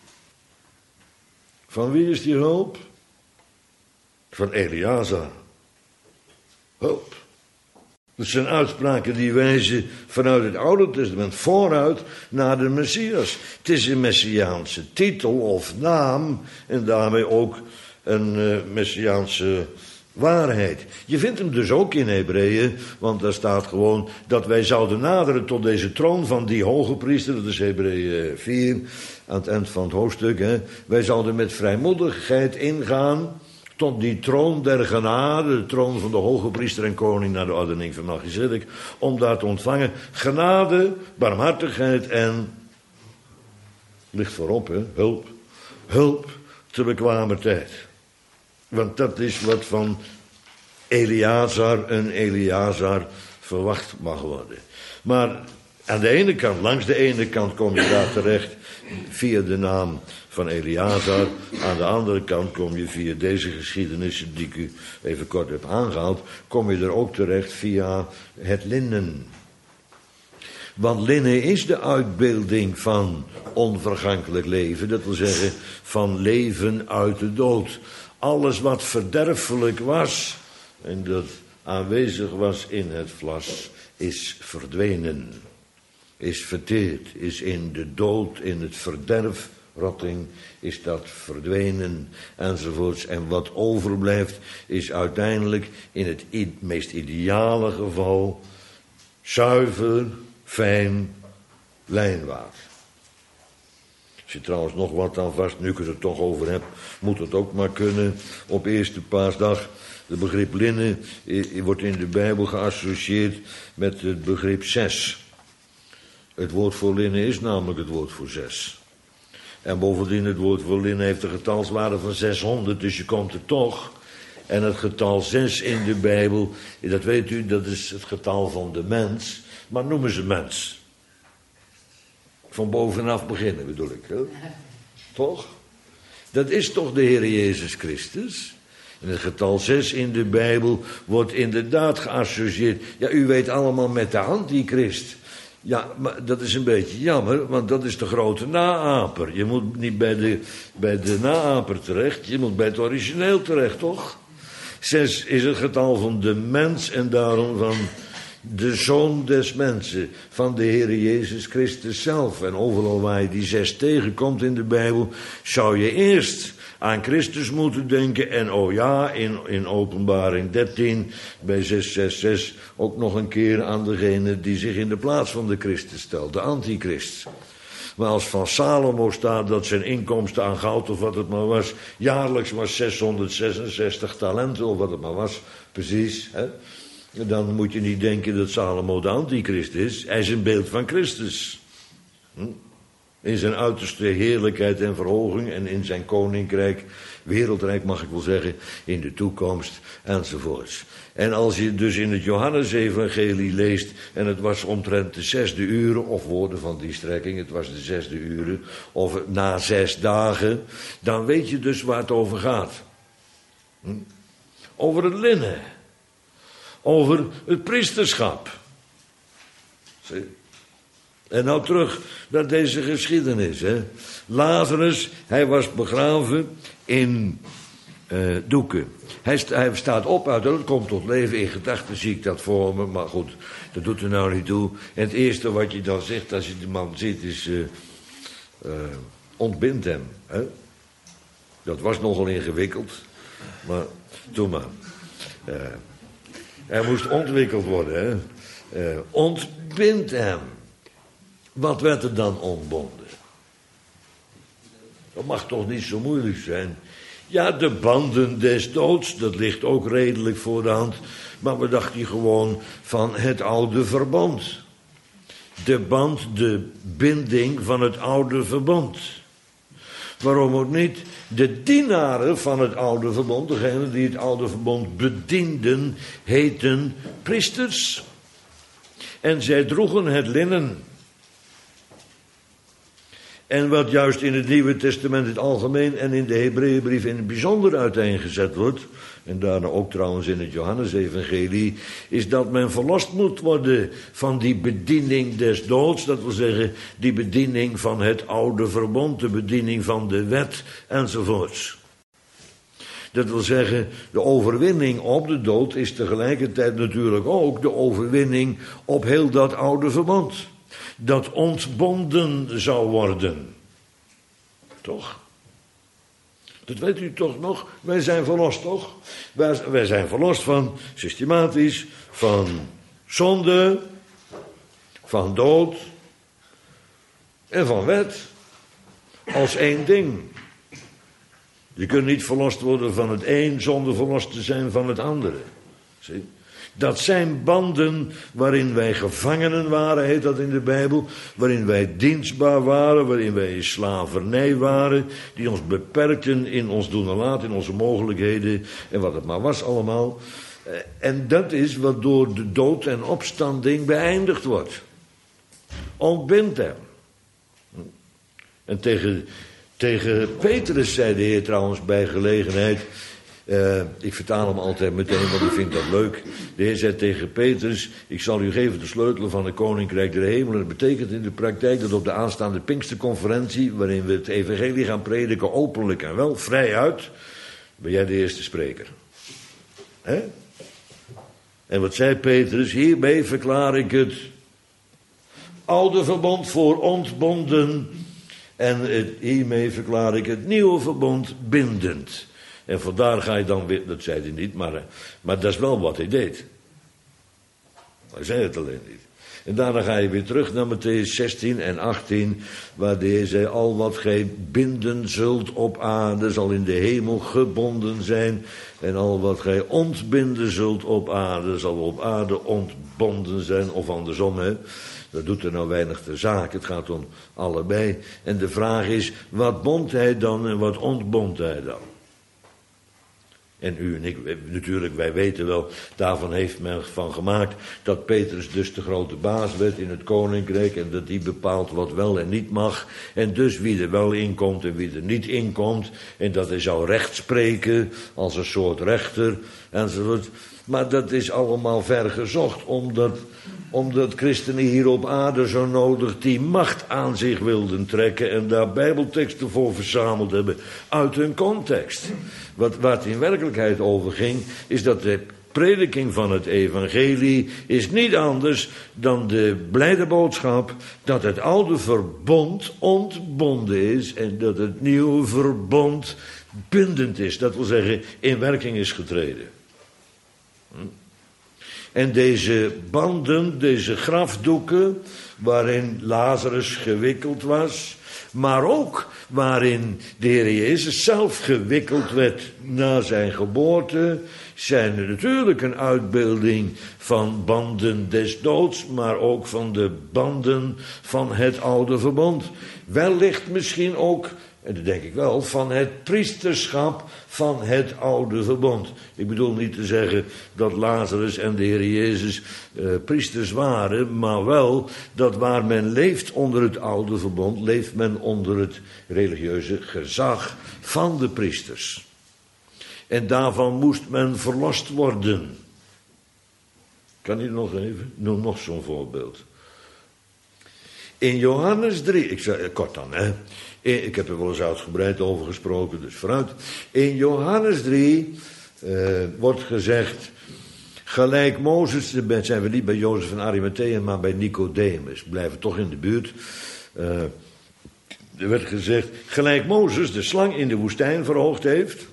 Van wie is die hulp? Van Eleazar. Hulp. Dat zijn uitspraken die wijzen vanuit het Oude Testament vooruit naar de Messias. Het is een Messiaanse titel of naam en daarmee ook een Messiaanse waarheid. Je vindt hem dus ook in Hebreeën, want daar staat gewoon dat wij zouden naderen tot deze troon van die hoge priester. Dat is Hebreeën 4, aan het eind van het hoofdstuk. Hè. Wij zouden met vrijmoedigheid ingaan tot die troon der genade, de troon van de hoge priester en koning naar de ordening van Melchizedek, om daar te ontvangen genade, barmhartigheid en, ligt voorop, hè, hulp te bekwamer tijd. Want dat is wat van Eleazar verwacht mag worden. Maar aan de ene kant, langs de ene kant kom je daar terecht via de naam van Eleazar. Aan de andere kant kom je via deze geschiedenissen die ik u even kort heb aangehaald, kom je er ook terecht via het linnen. Want linnen is de uitbeelding van onvergankelijk leven. Dat wil zeggen van leven uit de dood. Alles wat verderfelijk was en dat aanwezig was in het vlas is verdwenen. Is verteerd, is in de dood, in het verderf, rotting, is dat verdwenen, enzovoorts. En wat overblijft is uiteindelijk in het meest ideale geval zuiver, fijn lijnwaad. Als je trouwens nog wat aan vast, nu ik het er toch over heb, moet het ook maar kunnen. Op eerste paasdag, het begrip linnen wordt in de Bijbel geassocieerd met het begrip 6. Het woord voor linnen is namelijk het woord voor 6. En bovendien, het woord voor linnen heeft een getalswaarde van 600, dus je komt er toch. En het getal 6 in de Bijbel, dat weet u, dat is het getal van de mens. Maar noemen ze mens. Van bovenaf beginnen bedoel ik. Hè? Toch? Dat is toch de Heer Jezus Christus? En het getal 6 in de Bijbel wordt inderdaad geassocieerd. Ja, u weet allemaal met de antichrist. Ja, maar dat is een beetje jammer, want dat is de grote naaper. Je moet niet bij de naaper terecht, je moet bij het origineel terecht, toch? 6 is het getal van de mens en daarom van de Zoon des mensen, van de Heer Jezus Christus zelf. En overal waar je die 6 tegenkomt in de Bijbel, zou je eerst aan Christus moeten denken. En oh ja, in Openbaring 13, bij 666, ook nog een keer aan degene die zich in de plaats van de Christus stelt, de antichrist. Maar als van Salomo staat dat zijn inkomsten aan goud of wat het maar was, jaarlijks was 666 talenten of wat het maar was, precies, hè? Dan moet je niet denken dat Salomo de antichrist is. Hij is een beeld van Christus. In zijn uiterste heerlijkheid en verhoging en in zijn koninkrijk, wereldrijk mag ik wel zeggen, in de toekomst enzovoorts. En als je dus in het Johannesevangelie leest, en het was omtrent de 6e uren, of woorden van die strekking, het was de 6e uren, of na 6 dagen, dan weet je dus waar het over gaat. Over het linnen. Over het priesterschap. Zie. En nou terug naar deze geschiedenis. Hè. Lazarus, hij was begraven in doeken. Hij staat op uit dood, komt tot leven. In gedachten zie ik dat voor me, maar goed, dat doet er nou niet toe. En het eerste wat je dan zegt als je die man ziet is, ontbind hem. Hè. Dat was nogal ingewikkeld, maar doe maar. Hij moest ontwikkeld worden. Hè. Ontbind hem. Wat werd er dan ontbonden? Dat mag toch niet zo moeilijk zijn? Ja, de banden des doods, dat ligt ook redelijk voor de hand. Maar we dachten gewoon van het oude verbond. De band, de binding van het oude verbond. Waarom ook niet? De dienaren van het oude verbond, degenen die het oude verbond bedienden, heten priesters. En zij droegen het linnen. En wat juist in het Nieuwe Testament in het algemeen en in de Hebreeënbrief in het bijzonder uiteengezet wordt, en daarna ook trouwens in het Johannesevangelie, is dat men verlost moet worden van die bediening des doods. Dat wil zeggen, die bediening van het oude verbond, de bediening van de wet enzovoorts. Dat wil zeggen, de overwinning op de dood is tegelijkertijd natuurlijk ook de overwinning op heel dat oude verbond. Dat ontbonden zou worden. Toch? Dat weet u toch nog? Wij zijn verlost, toch? Wij zijn verlost van, systematisch, van zonde, van dood en van wet. Als één ding. Je kunt niet verlost worden van het een zonder verlost te zijn van het andere. Zie? Dat zijn banden waarin wij gevangenen waren, heet dat in de Bijbel. Waarin wij dienstbaar waren, waarin wij in slavernij waren. Die ons beperkten in ons doen en laten, in onze mogelijkheden. En wat het maar was allemaal. En dat is wat door de dood en opstanding beëindigd wordt. Ontbindt hem. En tegen Petrus zei de Heer trouwens bij gelegenheid. Ik vertaal hem altijd meteen, want ik vind dat leuk. De Heer zei tegen Petrus: ik zal u geven de sleutelen van het koninkrijk der hemelen. Dat betekent in de praktijk dat op de aanstaande Pinksterconferentie, waarin we het evangelie gaan prediken, openlijk en wel, vrijuit, ben jij de eerste spreker. Hè? En wat zei Petrus? Hiermee verklaar ik het oude verbond voor ontbonden. En hiermee verklaar ik het nieuwe verbond bindend. En vandaar ga je dan weer, dat zei hij niet, maar dat is wel wat hij deed. Hij zei het alleen niet. En daarna ga je weer terug naar Mattheüs 16 en 18, waar de Heer zei: al wat gij binden zult op aarde, zal in de hemel gebonden zijn. En al wat gij ontbinden zult op aarde, zal op aarde ontbonden zijn. Of andersom, hè. Dat doet er nou weinig ter zake, het gaat om allebei. En de vraag is, wat bond hij dan en wat ontbond hij dan? En u en ik, natuurlijk, wij weten wel, daarvan heeft men van gemaakt dat Petrus dus de grote baas werd in het koninkrijk en dat die bepaalt wat wel en niet mag. En dus wie er wel inkomt en wie er niet inkomt. En dat hij zou recht spreken als een soort rechter enzovoort. Maar dat is allemaal ver gezocht, omdat christenen hier op aarde zo nodig die macht aan zich wilden trekken en daar bijbelteksten voor verzameld hebben uit hun context. Waar het in werkelijkheid over ging, is dat de prediking van het evangelie is niet anders dan de blijde boodschap dat het oude verbond ontbonden is en dat het nieuwe verbond bindend is. Dat wil zeggen, in werking is getreden. En deze banden, deze grafdoeken, waarin Lazarus gewikkeld was, maar ook waarin de Heer Jezus zelf gewikkeld werd na zijn geboorte, zijn natuurlijk een uitbeelding van banden des doods, maar ook van de banden van het oude verbond. Wellicht misschien ook, en dat denk ik wel, van het priesterschap van het oude verbond. Ik bedoel niet te zeggen dat Lazarus en de Heer Jezus priesters waren, maar wel dat waar men leeft onder het oude verbond, leeft men onder het religieuze gezag van de priesters. En daarvan moest men verlost worden. Kan je nog even? Noem nog zo'n voorbeeld. In Johannes 3, ik zeg kort dan, hè. Ik heb er wel eens uitgebreid over gesproken, dus vooruit. In Johannes 3 wordt gezegd, gelijk Mozes, zijn we niet bij Jozef van Arimathea, maar bij Nicodemus. We blijven toch in de buurt. Er werd gezegd, gelijk Mozes de slang in de woestijn verhoogd heeft,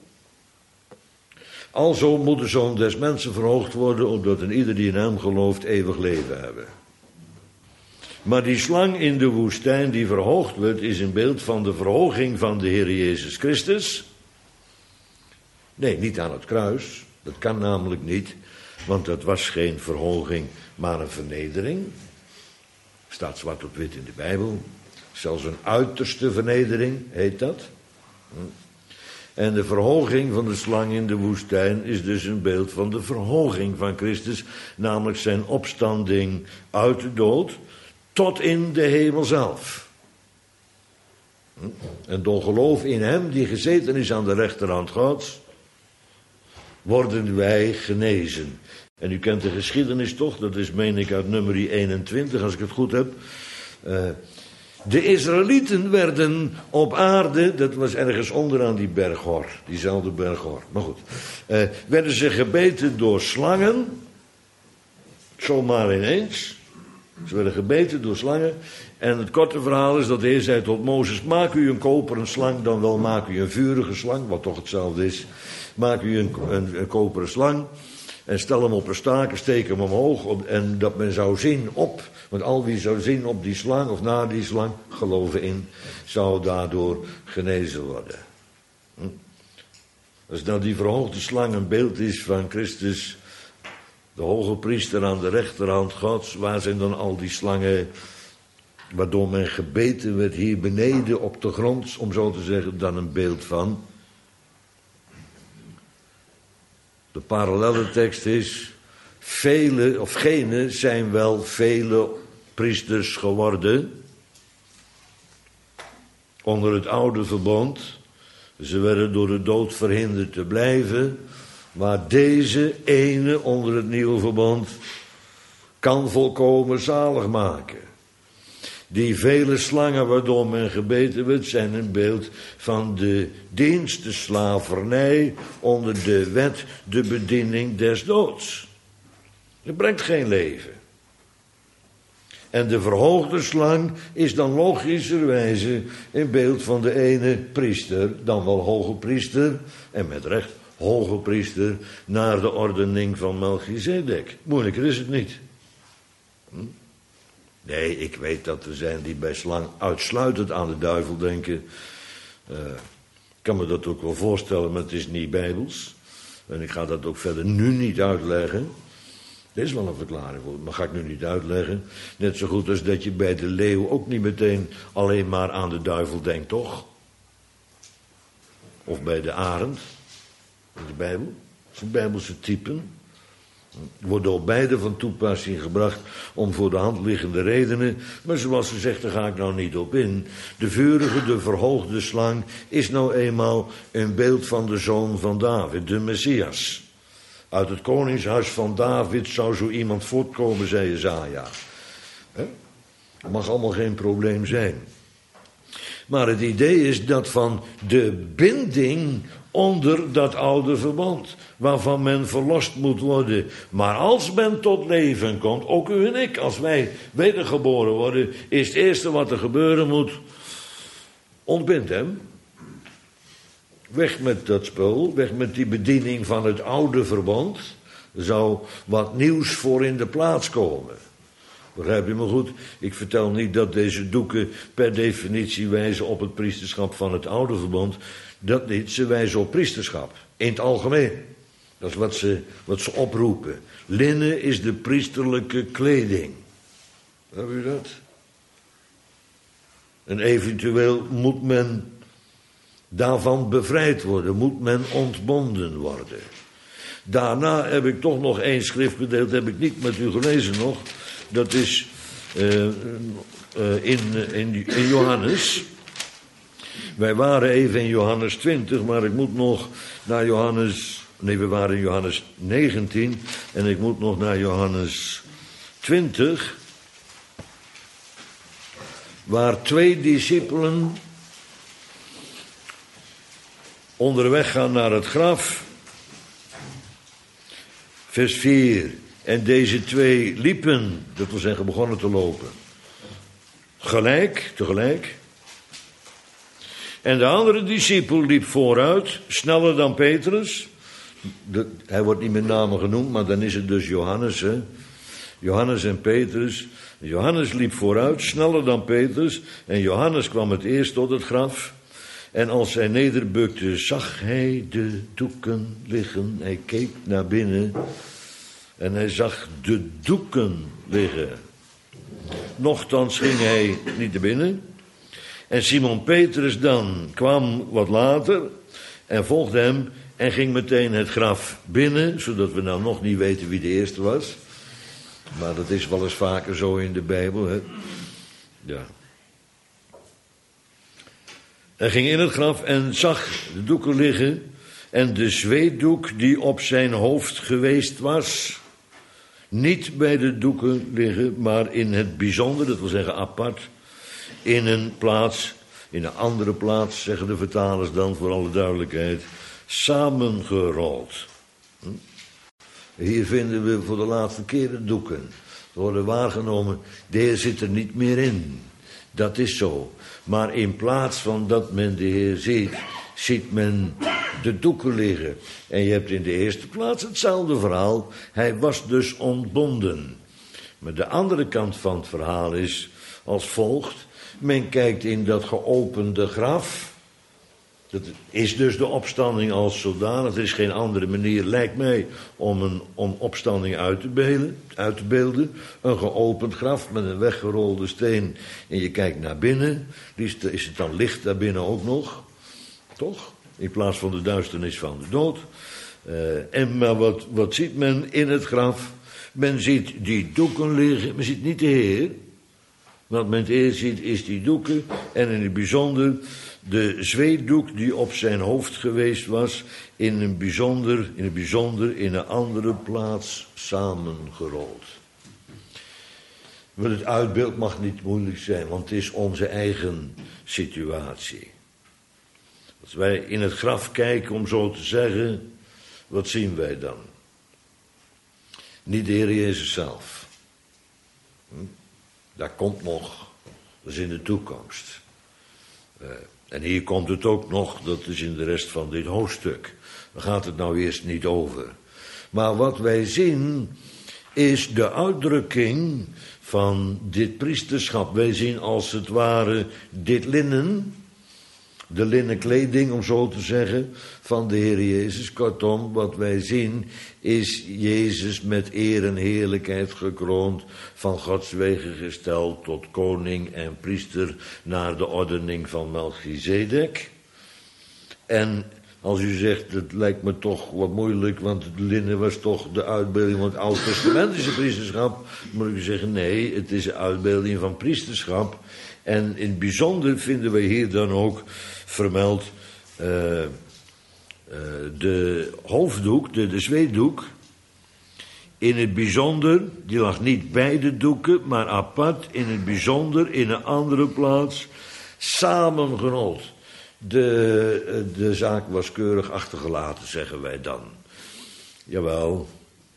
alzo moet de Zoon des Mensen verhoogd worden, opdat een ieder die in hem gelooft eeuwig leven hebben. Maar die slang in de woestijn die verhoogd werd, is een beeld van de verhoging van de Heer Jezus Christus. Nee, niet aan het kruis. Dat kan namelijk niet, want dat was geen verhoging, maar een vernedering. Staat zwart op wit in de Bijbel. Zelfs een uiterste vernedering heet dat. En de verhoging van de slang in de woestijn is dus een beeld van de verhoging van Christus, namelijk zijn opstanding uit de dood tot in de hemel zelf. En door geloof in hem die gezeten is aan de rechterhand Gods, worden wij genezen. En u kent de geschiedenis toch? Dat is, meen ik, uit nummer 21, als ik het goed heb. De Israëlieten werden op aarde, dat was ergens onderaan die berg Hor, diezelfde berg Hor, maar goed. Werden ze gebeten door slangen, zomaar ineens. Ze werden gebeten door slangen. En het korte verhaal is dat de Heer zei tot Mozes: maak u een koperen slang, dan wel maak u een vurige slang, wat toch hetzelfde is. Maak u een koperen slang en stel hem op een staak en steek hem omhoog. En dat men zou zien op, want al wie zou zien op die slang of na die slang, geloven in, zou daardoor genezen worden. Als nou die verhoogde slang een beeld is van Christus, de hoge priester aan de rechterhand Gods, waar zijn dan al die slangen waardoor men gebeten werd hier beneden op de grond, om zo te zeggen, dan een beeld van? De parallelle tekst is: vele, of gene zijn wel vele priesters geworden onder het oude verbond. Ze werden door de dood verhinderd te blijven, maar deze ene onder het nieuwe verbond kan volkomen zalig maken. Die vele slangen waardoor men gebeten werd, zijn een beeld van de dienst, de slavernij, onder de wet, de bediening des doods. Het brengt geen leven. En de verhoogde slang is dan logischerwijze een beeld van de ene priester, dan wel hoge priester, en met recht hoge priester, naar de ordening van Melchizedek. Moeilijker is het niet. Nee, ik weet dat er zijn die bij slang uitsluitend aan de duivel denken. Ik kan me dat ook wel voorstellen, maar het is niet bijbels. En ik ga dat ook verder nu niet uitleggen. Er is wel een verklaring voor, maar ga ik nu niet uitleggen. Net zo goed als dat je bij de leeuw ook niet meteen alleen maar aan de duivel denkt, toch? Of bij de arend. In de Bijbel. Dat zijn bijbelse typen. Worden op beide van toepassing gebracht om voor de hand liggende redenen. Maar zoals ze zegt, daar ga ik nou niet op in. De vurige, de verhoogde slang is nou eenmaal een beeld van de zoon van David, de Messias. Uit het koningshuis van David zou zo iemand voortkomen, zei Jesaja. Dat mag allemaal geen probleem zijn. Maar het idee is dat van de binding onder dat oude verbond, waarvan men verlost moet worden. Maar als men tot leven komt, ook u en ik, als wij wedergeboren worden, is het eerste wat er gebeuren moet: ontbind hem. Weg met dat spul, weg met die bediening van het oude verbond. Er zou wat nieuws voor in de plaats komen. Begrijp je me goed? Ik vertel niet dat deze doeken per definitie wijzen op het priesterschap van het oude verbond. Dat niet, ze wijzen op priesterschap. In het algemeen. Dat is wat ze oproepen. Linnen is de priesterlijke kleding. Heb u dat? En eventueel moet men daarvan bevrijd worden. Moet men ontbonden worden. Daarna heb ik toch nog één schriftgedeelte, heb ik niet met u gelezen nog. Dat is in Johannes. Wij waren even in Johannes 20, maar ik moet nog naar Johannes... Nee, we waren in Johannes 19 en ik moet nog naar Johannes 20... waar 2 discipelen onderweg gaan naar het graf. Vers 4... En deze 2 liepen, dat wil zeggen begonnen te lopen, tegelijk. En de andere discipel liep vooruit, sneller dan Petrus. Hij wordt niet met name genoemd, maar dan is het dus Johannes. Hè? Johannes en Petrus. Johannes liep vooruit, sneller dan Petrus. En Johannes kwam het eerst tot het graf. En als hij nederbukte, zag hij de doeken liggen. Hij keek naar binnen. En hij zag de doeken liggen. Nochtans ging hij niet naar binnen. En Simon Petrus dan kwam wat later en volgde hem en ging meteen het graf binnen, zodat we nou nog niet weten wie de eerste was. Maar dat is wel eens vaker zo in de Bijbel, hè? Ja. Hij ging in het graf en zag de doeken liggen en de zweetdoek die op zijn hoofd geweest was, niet bij de doeken liggen, maar in het bijzonder, dat wil zeggen apart, in een andere plaats, zeggen de vertalers dan voor alle duidelijkheid, samengerold. Hier vinden we voor de laatste keer de doeken. Ze worden waargenomen, de Heer zit er niet meer in. Dat is zo. Maar in plaats van dat men de Heer ziet, ziet men de doeken liggen. En je hebt in de eerste plaats hetzelfde verhaal. Hij was dus ontbonden. Maar de andere kant van het verhaal is als volgt. Men kijkt in dat geopende graf. Dat is dus de opstanding als zodanig. Er is geen andere manier, lijkt mij, om opstanding uit te beelden. Een geopend graf met een weggerolde steen. En je kijkt naar binnen. Is het dan licht daar binnen ook nog? Toch? In plaats van de duisternis van de dood. Maar wat ziet men in het graf? Men ziet die doeken liggen. Men ziet niet de Heer. Wat men het eerst ziet is die doeken. En in het bijzonder de zweetdoek die op zijn hoofd geweest was. In een andere plaats samengerold. Het uitbeeld mag niet moeilijk zijn. Want het is onze eigen situatie. Als wij in het graf kijken, om zo te zeggen, wat zien wij dan? Niet de Heer Jezus zelf. Dat komt nog. Dat is in de toekomst. En hier komt het ook nog, dat is in de rest van dit hoofdstuk. Daar gaat het nou eerst niet over. Maar wat wij zien, is de uitdrukking van dit priesterschap. Wij zien als het ware dit linnen, de linnen kleding, om zo te zeggen, van de Heer Jezus. Kortom, wat wij zien is Jezus met eer en heerlijkheid gekroond, van Gods wegen gesteld tot koning en priester naar de ordening van Melchizedek. En als u zegt, het lijkt me toch wat moeilijk, want het linnen was toch de uitbeelding van het Oud-testamentische priesterschap, moet ik zeggen, nee, het is een uitbeelding van priesterschap. En in het bijzonder vinden we hier dan ook vermeld de hoofddoek, de zweetdoek. In het bijzonder, die lag niet bij de doeken, maar apart, in het bijzonder, in een andere plaats, samengerold. De zaak was keurig achtergelaten, zeggen wij dan. Jawel.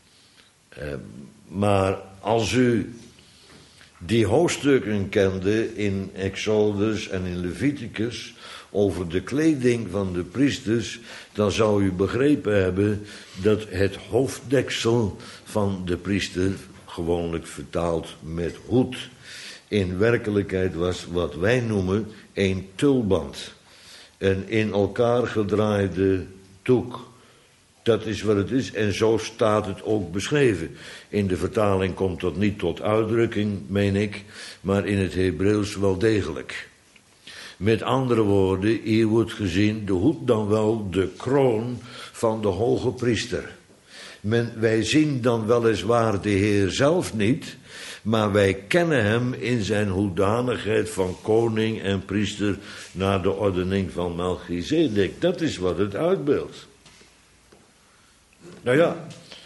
Maar als u die hoofdstukken kende in Exodus en in Leviticus over de kleding van de priesters, dan zou u begrepen hebben dat het hoofddeksel van de priester, gewoonlijk vertaald met hoed, in werkelijkheid was wat wij noemen een tulband. Een in elkaar gedraaide doek. Dat is wat het is en zo staat het ook beschreven. In de vertaling komt dat niet tot uitdrukking, meen ik, maar in het Hebreeuws wel degelijk. Met andere woorden, hier wordt gezien de hoed dan wel de kroon van de hoge priester. Wij zien dan weliswaar de Heer zelf niet, maar wij kennen hem in zijn hoedanigheid van koning en priester naar de ordening van Melchizedek. Dat is wat het uitbeeldt. Nou ja,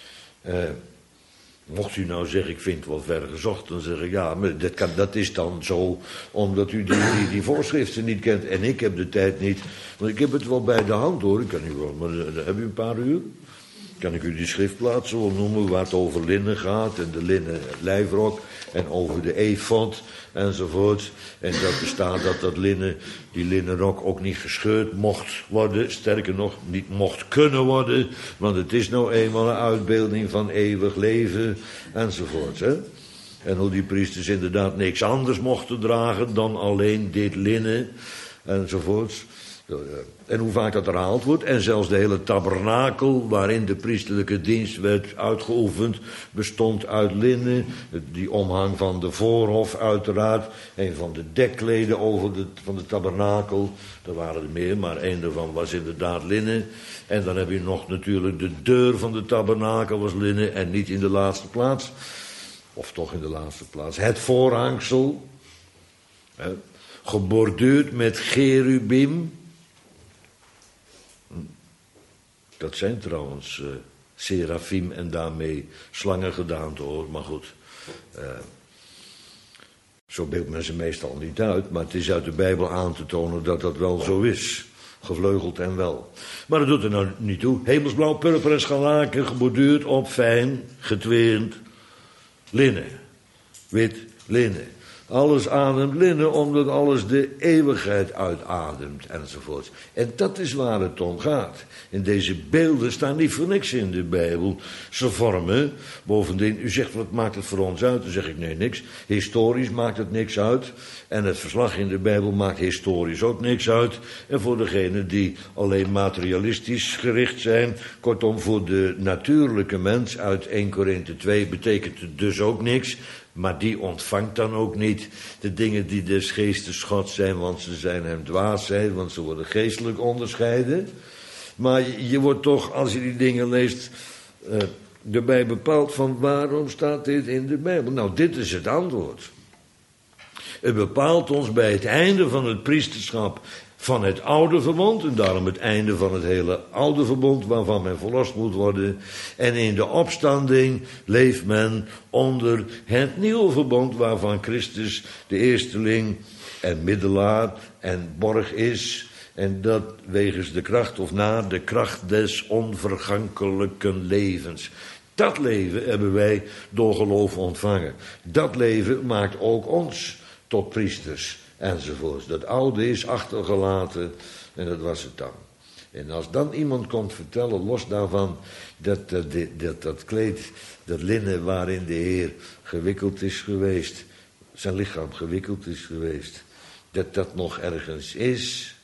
mocht u nou zeggen, ik vind het wel ver gezocht, dan zeg ik, ja, maar dat is dan zo, omdat u die voorschriften niet kent. En ik heb de tijd niet, want ik heb het wel bij de hand hoor, ik kan u wel, maar heb u een paar uur? Kan ik u die schriftplaatsen wel noemen waar het over linnen gaat en de linnen lijfrok en over de efod enzovoort. En dat bestaat dat die linnenrok ook niet gescheurd mocht worden, sterker nog niet mocht kunnen worden, want het is nou eenmaal een uitbeelding van eeuwig leven enzovoort. Hè? En hoe die priesters inderdaad niks anders mochten dragen dan alleen dit linnen enzovoort. En hoe vaak dat herhaald wordt. En zelfs de hele tabernakel waarin de priesterlijke dienst werd uitgeoefend, bestond uit linnen. Die omhang van de voorhof uiteraard. Een van de dekkleden van de tabernakel. Er waren er meer, maar één daarvan was inderdaad linnen. En dan heb je nog natuurlijk de deur van de tabernakel was linnen. En niet in de laatste plaats. Of toch in de laatste plaats. Het voorhangsel. geborduurd met cherubim. Dat zijn trouwens serafim en daarmee slangengedaante hoor, maar goed. Zo beeldt men ze meestal niet uit, maar het is uit de Bijbel aan te tonen dat dat wel zo is. Gevleugeld en wel. Maar dat doet er nou niet toe. Hemelsblauw, purper en scharlaken, geborduurd op fijn, getweerd linnen. Wit linnen. Alles ademt linnen, omdat alles de eeuwigheid uitademt, enzovoort. En dat is waar het om gaat. En deze beelden staan niet voor niks in de Bijbel. Ze vormen, bovendien, u zegt, wat maakt het voor ons uit? Dan zeg ik, nee, niks. Historisch maakt het niks uit. En het verslag in de Bijbel maakt historisch ook niks uit. En voor degenen die alleen materialistisch gericht zijn, kortom, voor de natuurlijke mens uit 1 Korinthe 2 betekent het dus ook niks. Maar die ontvangt dan ook niet de dingen die des geestes Gods zijn, want ze zijn hem dwaasheid, want ze worden geestelijk onderscheiden. Maar je wordt toch, als je die dingen leest, erbij bepaald van waarom staat dit in de Bijbel? Nou, dit is het antwoord. Het bepaalt ons bij het einde van het priesterschap van het oude verbond, en daarom het einde van het hele oude verbond waarvan men verlost moet worden. En in de opstanding leeft men onder het nieuwe verbond waarvan Christus de eersteling en middelaar en borg is. En dat wegens de kracht of na de kracht des onvergankelijke levens. Dat leven hebben wij door geloof ontvangen. Dat leven maakt ook ons tot priesters. Enzovoort. Dat oude is achtergelaten en dat was het dan. En als dan iemand komt vertellen, los daarvan, dat kleed, dat linnen waarin de Heer gewikkeld is geweest, zijn lichaam gewikkeld is geweest, dat nog ergens is,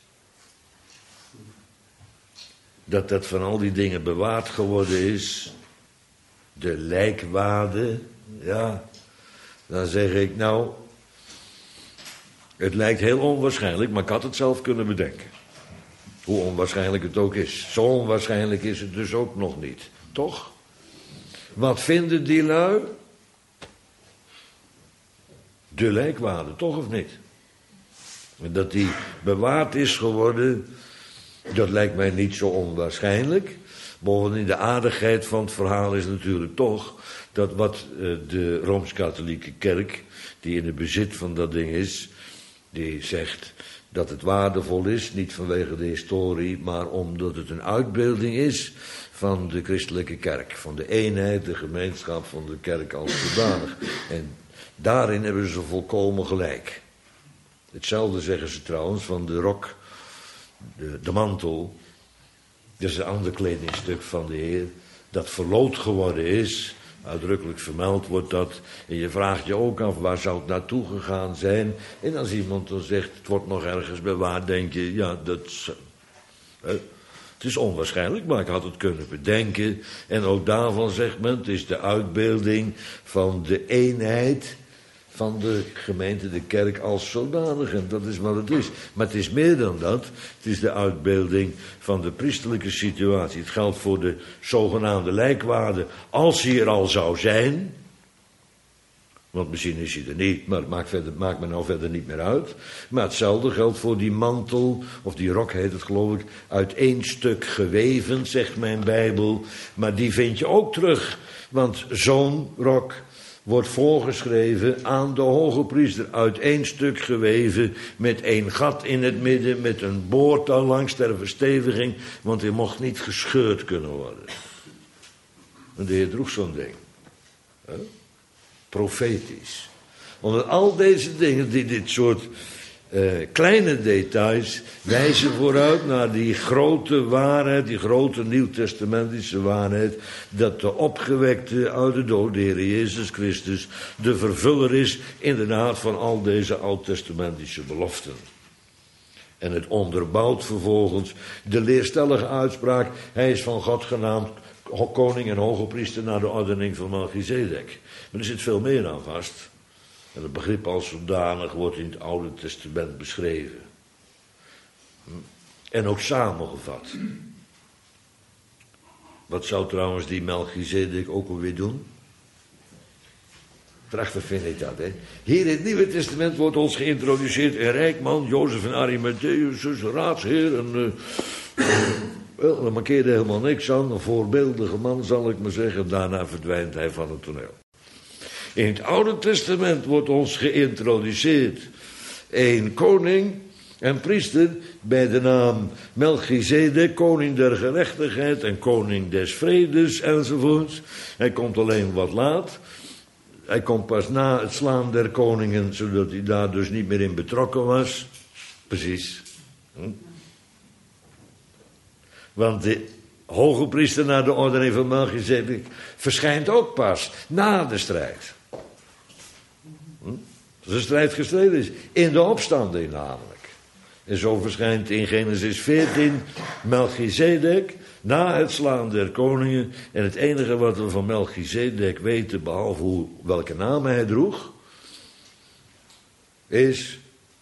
dat van al die dingen bewaard geworden is, de lijkwade, ja, dan zeg ik nou, het lijkt heel onwaarschijnlijk, maar ik had het zelf kunnen bedenken. Hoe onwaarschijnlijk het ook is. Zo onwaarschijnlijk is het dus ook nog niet. Toch? Wat vinden die lui? De lijkwade, toch of niet? Dat die bewaard is geworden, dat lijkt mij niet zo onwaarschijnlijk. Bovendien de aardigheid van het verhaal is natuurlijk toch dat wat de Rooms-Katholieke Kerk, die in het bezit van dat ding is, die zegt dat het waardevol is, niet vanwege de historie, maar omdat het een uitbeelding is van de christelijke kerk. Van de eenheid, de gemeenschap van de kerk als zodanig. En daarin hebben ze volkomen gelijk. Hetzelfde zeggen ze trouwens van de rok, de mantel. Dat is een ander kledingstuk van de Heer, dat verloot geworden is. Uitdrukkelijk vermeld wordt dat. En je vraagt je ook af, waar zou het naartoe gegaan zijn? En als iemand dan zegt, het wordt nog ergens bewaard, denk je, ja, het is onwaarschijnlijk, maar ik had het kunnen bedenken. En ook daarvan zegt men, het is de uitbeelding van de eenheid van de gemeente, de kerk als zodanig. En dat is wat het is. Maar het is meer dan dat. Het is de uitbeelding van de priesterlijke situatie. Het geldt voor de zogenaamde lijkwade. Als hij er al zou zijn. Want misschien is hij er niet, maar het maakt me nou verder niet meer uit. Maar hetzelfde geldt voor die mantel, of die rok heet het geloof ik, uit één stuk geweven, zegt mijn Bijbel. Maar die vind je ook terug. Want zo'n rok wordt voorgeschreven aan de hoge priester, uit één stuk geweven, met één gat in het midden, met een boord daar langs ter versteviging, want hij mocht niet gescheurd kunnen worden. En de Heer droeg zo'n ding. Profetisch. Omdat al deze dingen, dit soort kleine details, wijzen vooruit naar die grote waarheid, die grote nieuwtestamentische waarheid, dat de opgewekte uit de dood, de Heer Jezus Christus, de vervuller is inderdaad van al deze oud-testamentische beloften. En het onderbouwt vervolgens de leerstellige uitspraak, hij is van God genaamd koning en hoge priester naar de ordening van Melchizedek. Maar er zit veel meer aan vast. En het begrip als zodanig wordt in het Oude Testament beschreven. En ook samengevat. Wat zou trouwens die Melchizedek ook alweer doen? Prachtig vind ik dat, hè. Hier in het Nieuwe Testament wordt ons geïntroduceerd een rijk man, Jozef van Arimatheus, een raadsheer, wel, daar markeerde helemaal niks aan, een voorbeeldige man, zal ik maar zeggen. Daarna verdwijnt hij van het toneel. In het Oude Testament wordt ons geïntroduceerd een koning en priester bij de naam Melchizedek, koning der gerechtigheid en koning des vredes enzovoorts. Hij komt alleen wat laat. Hij komt pas na het slaan der koningen, zodat hij daar dus niet meer in betrokken was. Precies. Want de hoge priester naar de ordening van Melchizedek verschijnt ook pas na de strijd. Als de strijd gestreden is. In de opstanding namelijk. En zo verschijnt in Genesis 14 Melchizedek na het slaan der koningen. En het enige wat we van Melchizedek weten, behalve welke naam hij droeg, is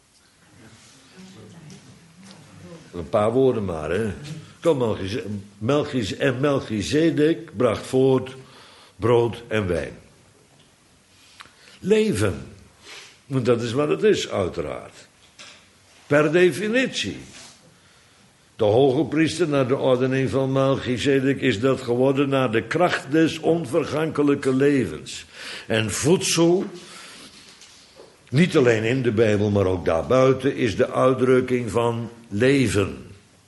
een paar woorden maar, hè. Kom, Melchizedek bracht voort brood en wijn. Leven. Want dat is wat het is, uiteraard. Per definitie. De hoge priester naar de ordening van Melchizedek is dat geworden naar de kracht des onvergankelijke levens. En voedsel, niet alleen in de Bijbel, maar ook daarbuiten, is de uitdrukking van leven.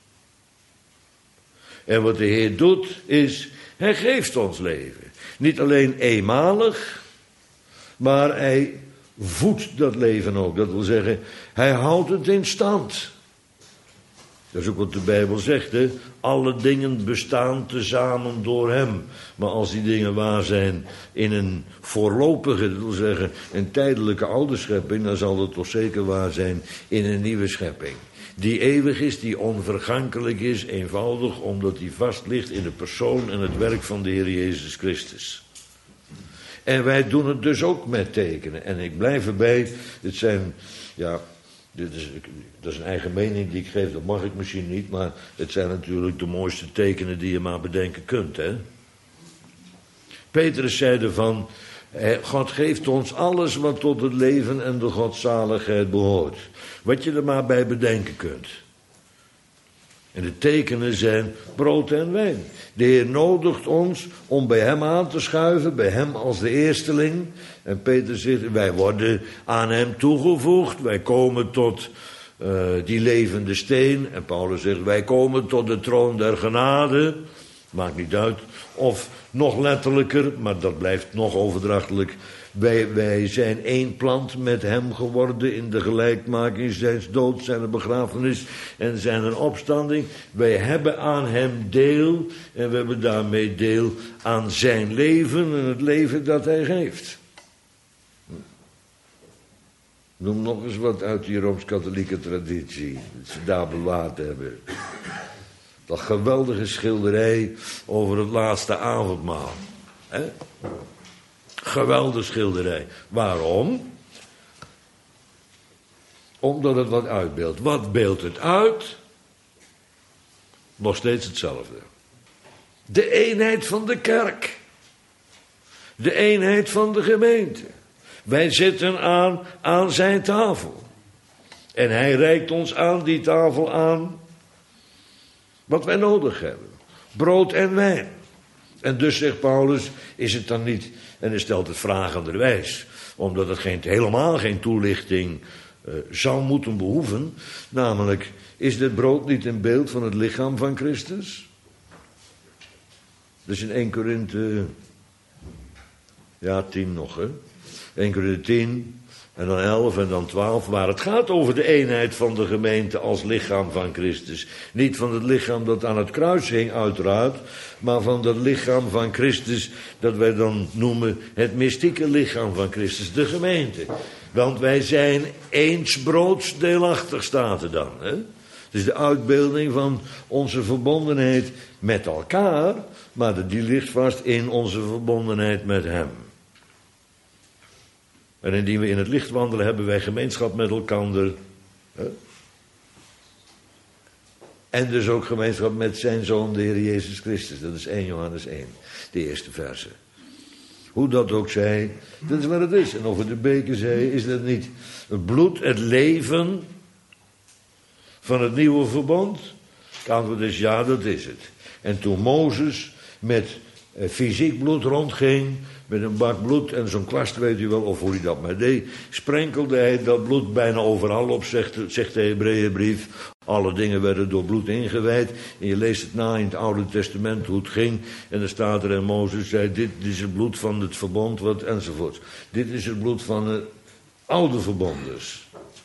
En wat de Heer doet, is, hij geeft ons leven. Niet alleen eenmalig, maar hij voedt dat leven ook. Dat wil zeggen, hij houdt het in stand. Dat is ook wat de Bijbel zegt, hè. Alle dingen bestaan tezamen door hem. Maar als die dingen waar zijn in een voorlopige, dat wil zeggen een tijdelijke oude schepping, dan zal het toch zeker waar zijn in een nieuwe schepping. Die eeuwig is, die onvergankelijk is, eenvoudig omdat die vast ligt in de persoon en het werk van de Heer Jezus Christus. En wij doen het dus ook met tekenen. En ik blijf erbij, het zijn, ja, dat is een eigen mening die ik geef, dat mag ik misschien niet, maar het zijn natuurlijk de mooiste tekenen die je maar bedenken kunt, hè. Petrus zei ervan, God geeft ons alles wat tot het leven en de godzaligheid behoort. Wat je er maar bij bedenken kunt. En de tekenen zijn brood en wijn. De Heer nodigt ons om bij hem aan te schuiven, bij hem als de eersteling. En Petrus zegt, wij worden aan hem toegevoegd. Wij komen tot die levende steen. En Paulus zegt, wij komen tot de troon der genade. Maakt niet uit. Of nog letterlijker, maar dat blijft nog overdrachtelijk. Wij zijn één plant met hem geworden in de gelijkmaking, zijn dood, zijn begrafenis en zijn opstanding. Wij hebben aan hem deel en we hebben daarmee deel aan zijn leven en het leven dat hij geeft. Noem nog eens wat uit die Rooms-Katholieke traditie, dat ze daar bewaard hebben. Dat geweldige schilderij over het laatste avondmaal. Hè? Geweldige schilderij. Waarom? Omdat het wat uitbeeldt. Wat beeldt het uit? Nog steeds hetzelfde. De eenheid van de kerk. De eenheid van de gemeente. Wij zitten aan zijn tafel. En hij reikt ons aan die tafel aan wat wij nodig hebben. Brood en wijn. En dus zegt Paulus, is het dan niet, en hij stelt het vragenderwijs, omdat het helemaal geen toelichting zou moeten behoeven, namelijk, is dit brood niet een beeld van het lichaam van Christus? Dus in 1 Korinthe, 10 nog, hè? 1 Korinthe 10, en dan 11 en dan 12, waar het gaat over de eenheid van de gemeente als lichaam van Christus. Niet van het lichaam dat aan het kruis hing uiteraard, maar van dat lichaam van Christus dat wij dan noemen het mystieke lichaam van Christus, de gemeente. Want wij zijn eens broods deelachtig, staat er dan. Hè? Het is de uitbeelding van onze verbondenheid met elkaar, maar die ligt vast in onze verbondenheid met hem. En indien we in het licht wandelen, hebben wij gemeenschap met elkander. Hè? En dus ook gemeenschap met zijn Zoon, de Heer Jezus Christus. Dat is 1 Johannes 1, de eerste verse. Hoe dat ook zij, dat is wat het is. En over de beker zei, is dat niet het bloed, het leven van het nieuwe verbond? Het antwoord is ja, dat is het. En toen Mozes met fysiek bloed rondging, met een bak bloed en zo'n kwast, weet u wel, of hoe hij dat maar deed, sprenkelde hij dat bloed bijna overal op, zegt de Hebreeënbrief. Alle dingen werden door bloed ingewijd. En je leest het na in het Oude Testament hoe het ging. En dan staat er en Mozes zei, dit is het bloed van het verbond, wat enzovoort. Dit is het bloed van het oude verbond dus.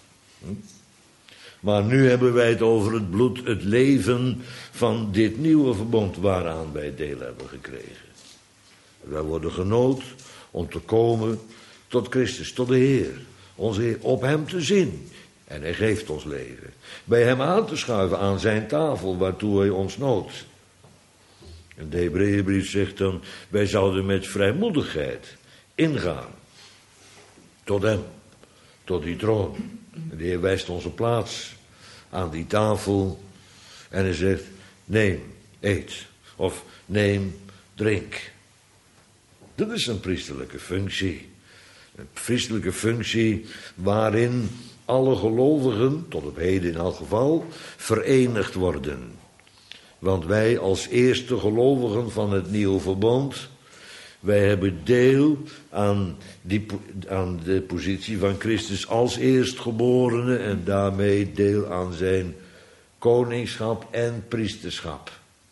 Maar nu hebben wij het over het bloed, het leven van dit nieuwe verbond waaraan wij deel hebben gekregen. Wij worden genood om te komen tot Christus, tot de Heer. Onze Heer, op hem te zien. En hij geeft ons leven. Bij hem aan te schuiven aan zijn tafel, waartoe hij ons noodt. En de Hebreeënbrief zegt dan, wij zouden met vrijmoedigheid ingaan. Tot hem, tot die troon. En de Heer wijst onze plaats aan die tafel. En hij zegt, neem, eet. Of neem, drink. Dat is een priesterlijke functie. Een priesterlijke functie waarin alle gelovigen, tot op heden in elk geval, verenigd worden. Want wij als eerste gelovigen van het nieuwe verbond, wij hebben deel aan de positie van Christus als eerstgeborene en daarmee deel aan zijn koningschap en priesterschap.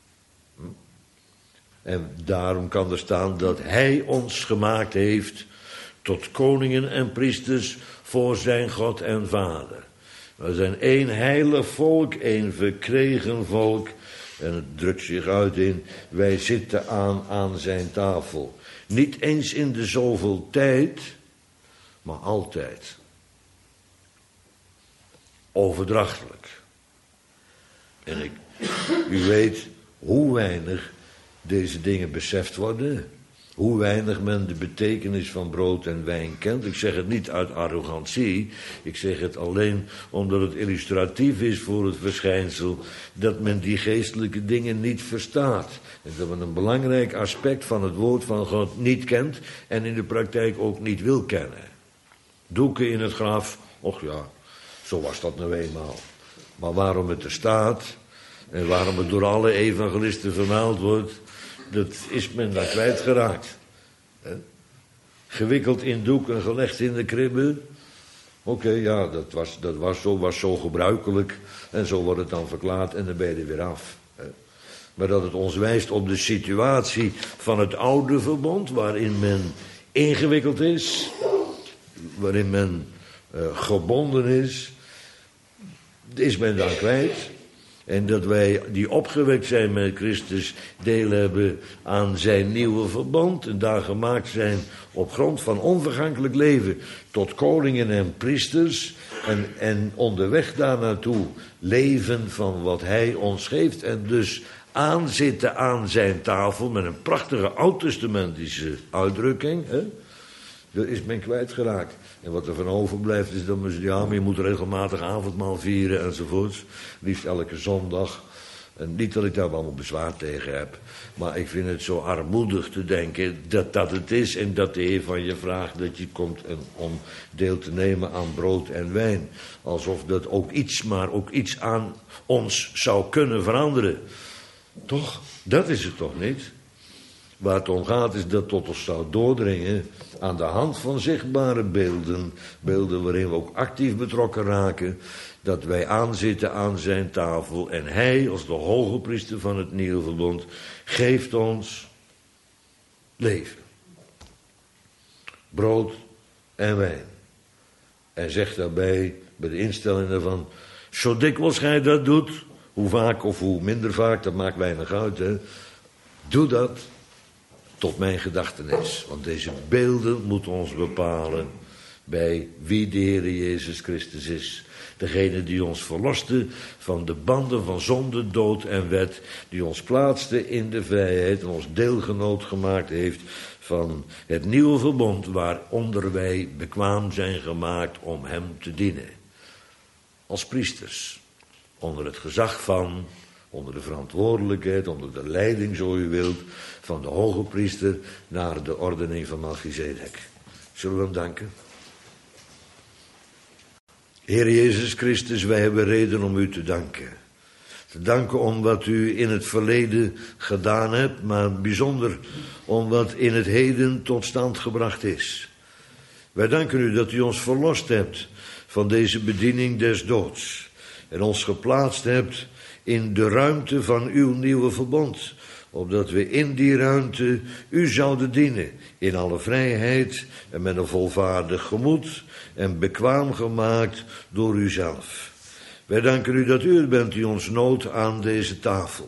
En daarom kan er staan dat hij ons gemaakt heeft tot koningen en priesters voor zijn God en Vader. We zijn één heilig volk, één verkregen volk. En het drukt zich uit in, wij zitten aan zijn tafel. Niet eens in de zoveel tijd, maar altijd. Overdrachtelijk. En u weet hoe weinig deze dingen beseft worden. Hoe weinig men de betekenis van brood en wijn kent. Ik zeg het niet uit arrogantie. Ik zeg het alleen omdat het illustratief is voor het verschijnsel dat men die geestelijke dingen niet verstaat. En dat men een belangrijk aspect van het woord van God niet kent en in de praktijk ook niet wil kennen. Doeken in het graf, och ja, zo was dat nou eenmaal. Maar waarom het er staat en waarom het door alle evangelisten vermeld wordt, dat is men daar kwijtgeraakt. Gewikkeld in doek en gelegd in de kribbe. Oké, ja, dat was zo gebruikelijk. En zo wordt het dan verklaard en dan ben je er weer af. Maar dat het ons wijst op de situatie van het oude verbond, waarin men ingewikkeld is, waarin men gebonden is men dan kwijt. En dat wij die opgewekt zijn met Christus deel hebben aan zijn nieuwe verbond. En daar gemaakt zijn op grond van onvergankelijk leven tot koningen en priesters. En onderweg daar naartoe leven van wat hij ons geeft. En dus aanzitten aan zijn tafel met een prachtige oud-testamentische uitdrukking. Dat is men kwijtgeraakt. En wat er van overblijft is dat men zegt, ja, maar je moet regelmatig avondmaal vieren enzovoorts. Liefst elke zondag. En niet dat ik daar allemaal bezwaar tegen heb. Maar ik vind het zo armoedig te denken dat het is. En dat de Heer van je vraagt dat je komt om deel te nemen aan brood en wijn. Alsof dat ook iets aan ons zou kunnen veranderen. Toch? Dat is het toch niet? Waar het om gaat is dat tot ons zou doordringen aan de hand van zichtbare beelden. Beelden waarin we ook actief betrokken raken. Dat wij aanzitten aan zijn tafel. En hij, als de hoge priester van het nieuwe verbond, geeft ons leven. Brood en wijn. En zegt daarbij, bij de instelling daarvan, zo dikwijls gij dat doet, hoe vaak of hoe minder vaak, dat maakt weinig uit, hè. Doe dat tot mijn gedachtenis. Want deze beelden moeten ons bepalen bij wie de Heer Jezus Christus is. Degene die ons verloste van de banden van zonde, dood en wet. Die ons plaatste in de vrijheid en ons deelgenoot gemaakt heeft van het nieuwe verbond waaronder wij bekwaam zijn gemaakt om hem te dienen. Als priesters. Onder het gezag van onder de verantwoordelijkheid, onder de leiding, zo u wilt, van de hoge priester naar de ordening van Melchizedek. Zullen we hem danken? Heer Jezus Christus, wij hebben reden om u te danken. Te danken om wat u in het verleden gedaan hebt, maar bijzonder om wat in het heden tot stand gebracht is. Wij danken u dat u ons verlost hebt van deze bediening des doods en ons geplaatst hebt in de ruimte van uw nieuwe verbond, opdat we in die ruimte u zouden dienen, in alle vrijheid en met een volvaardig gemoed en bekwaam gemaakt door uzelf. Wij danken u dat u het bent die ons noodt aan deze tafel.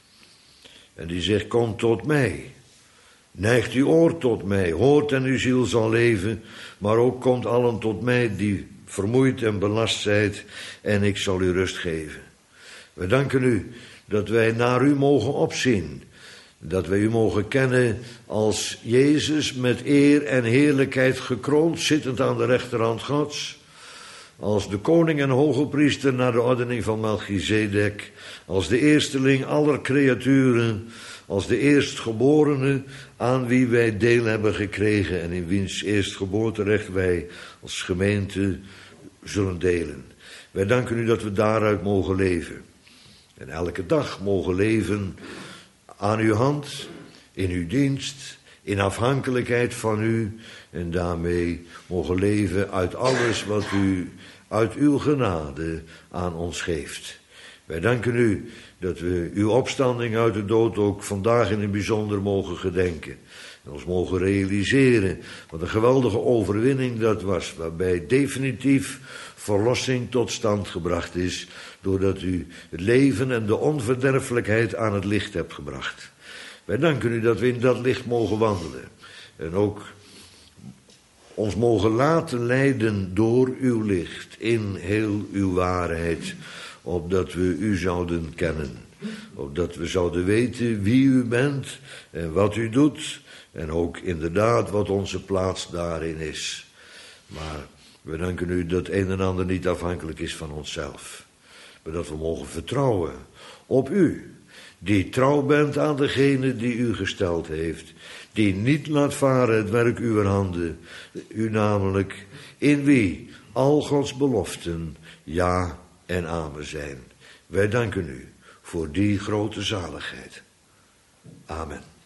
En die zegt, kom tot mij. Neigt uw oor tot mij, hoort en uw ziel zal leven, maar ook komt allen tot mij die vermoeid en belast zijt, en ik zal u rust geven. Wij danken u dat wij naar u mogen opzien, dat wij u mogen kennen als Jezus met eer en heerlijkheid gekroond, zittend aan de rechterhand Gods, als de koning en hoge priester naar de ordening van Melchizedek, als de eersteling aller creaturen, als de eerstgeborene aan wie wij deel hebben gekregen en in wiens eerstgeboorterecht wij als gemeente zullen delen. Wij danken u dat we daaruit mogen leven. En elke dag mogen leven aan uw hand, in uw dienst, in afhankelijkheid van u. En daarmee mogen leven uit alles wat u uit uw genade aan ons geeft. Wij danken u dat we uw opstanding uit de dood ook vandaag in het bijzonder mogen gedenken. En ons mogen realiseren wat een geweldige overwinning dat was, waarbij definitief verlossing tot stand gebracht is, doordat u het leven en de onverderfelijkheid aan het licht hebt gebracht. Wij danken u dat we in dat licht mogen wandelen. En ook ons mogen laten leiden door uw licht, in heel uw waarheid, opdat we u zouden kennen. Opdat we zouden weten wie u bent en wat u doet. En ook inderdaad wat onze plaats daarin is. Maar we danken u dat een en ander niet afhankelijk is van onszelf. Maar dat we mogen vertrouwen op u. Die trouw bent aan degene die u gesteld heeft. Die niet laat varen het werk uw handen. U namelijk, in wie al Gods beloften ja en amen zijn. Wij danken u voor die grote zaligheid. Amen.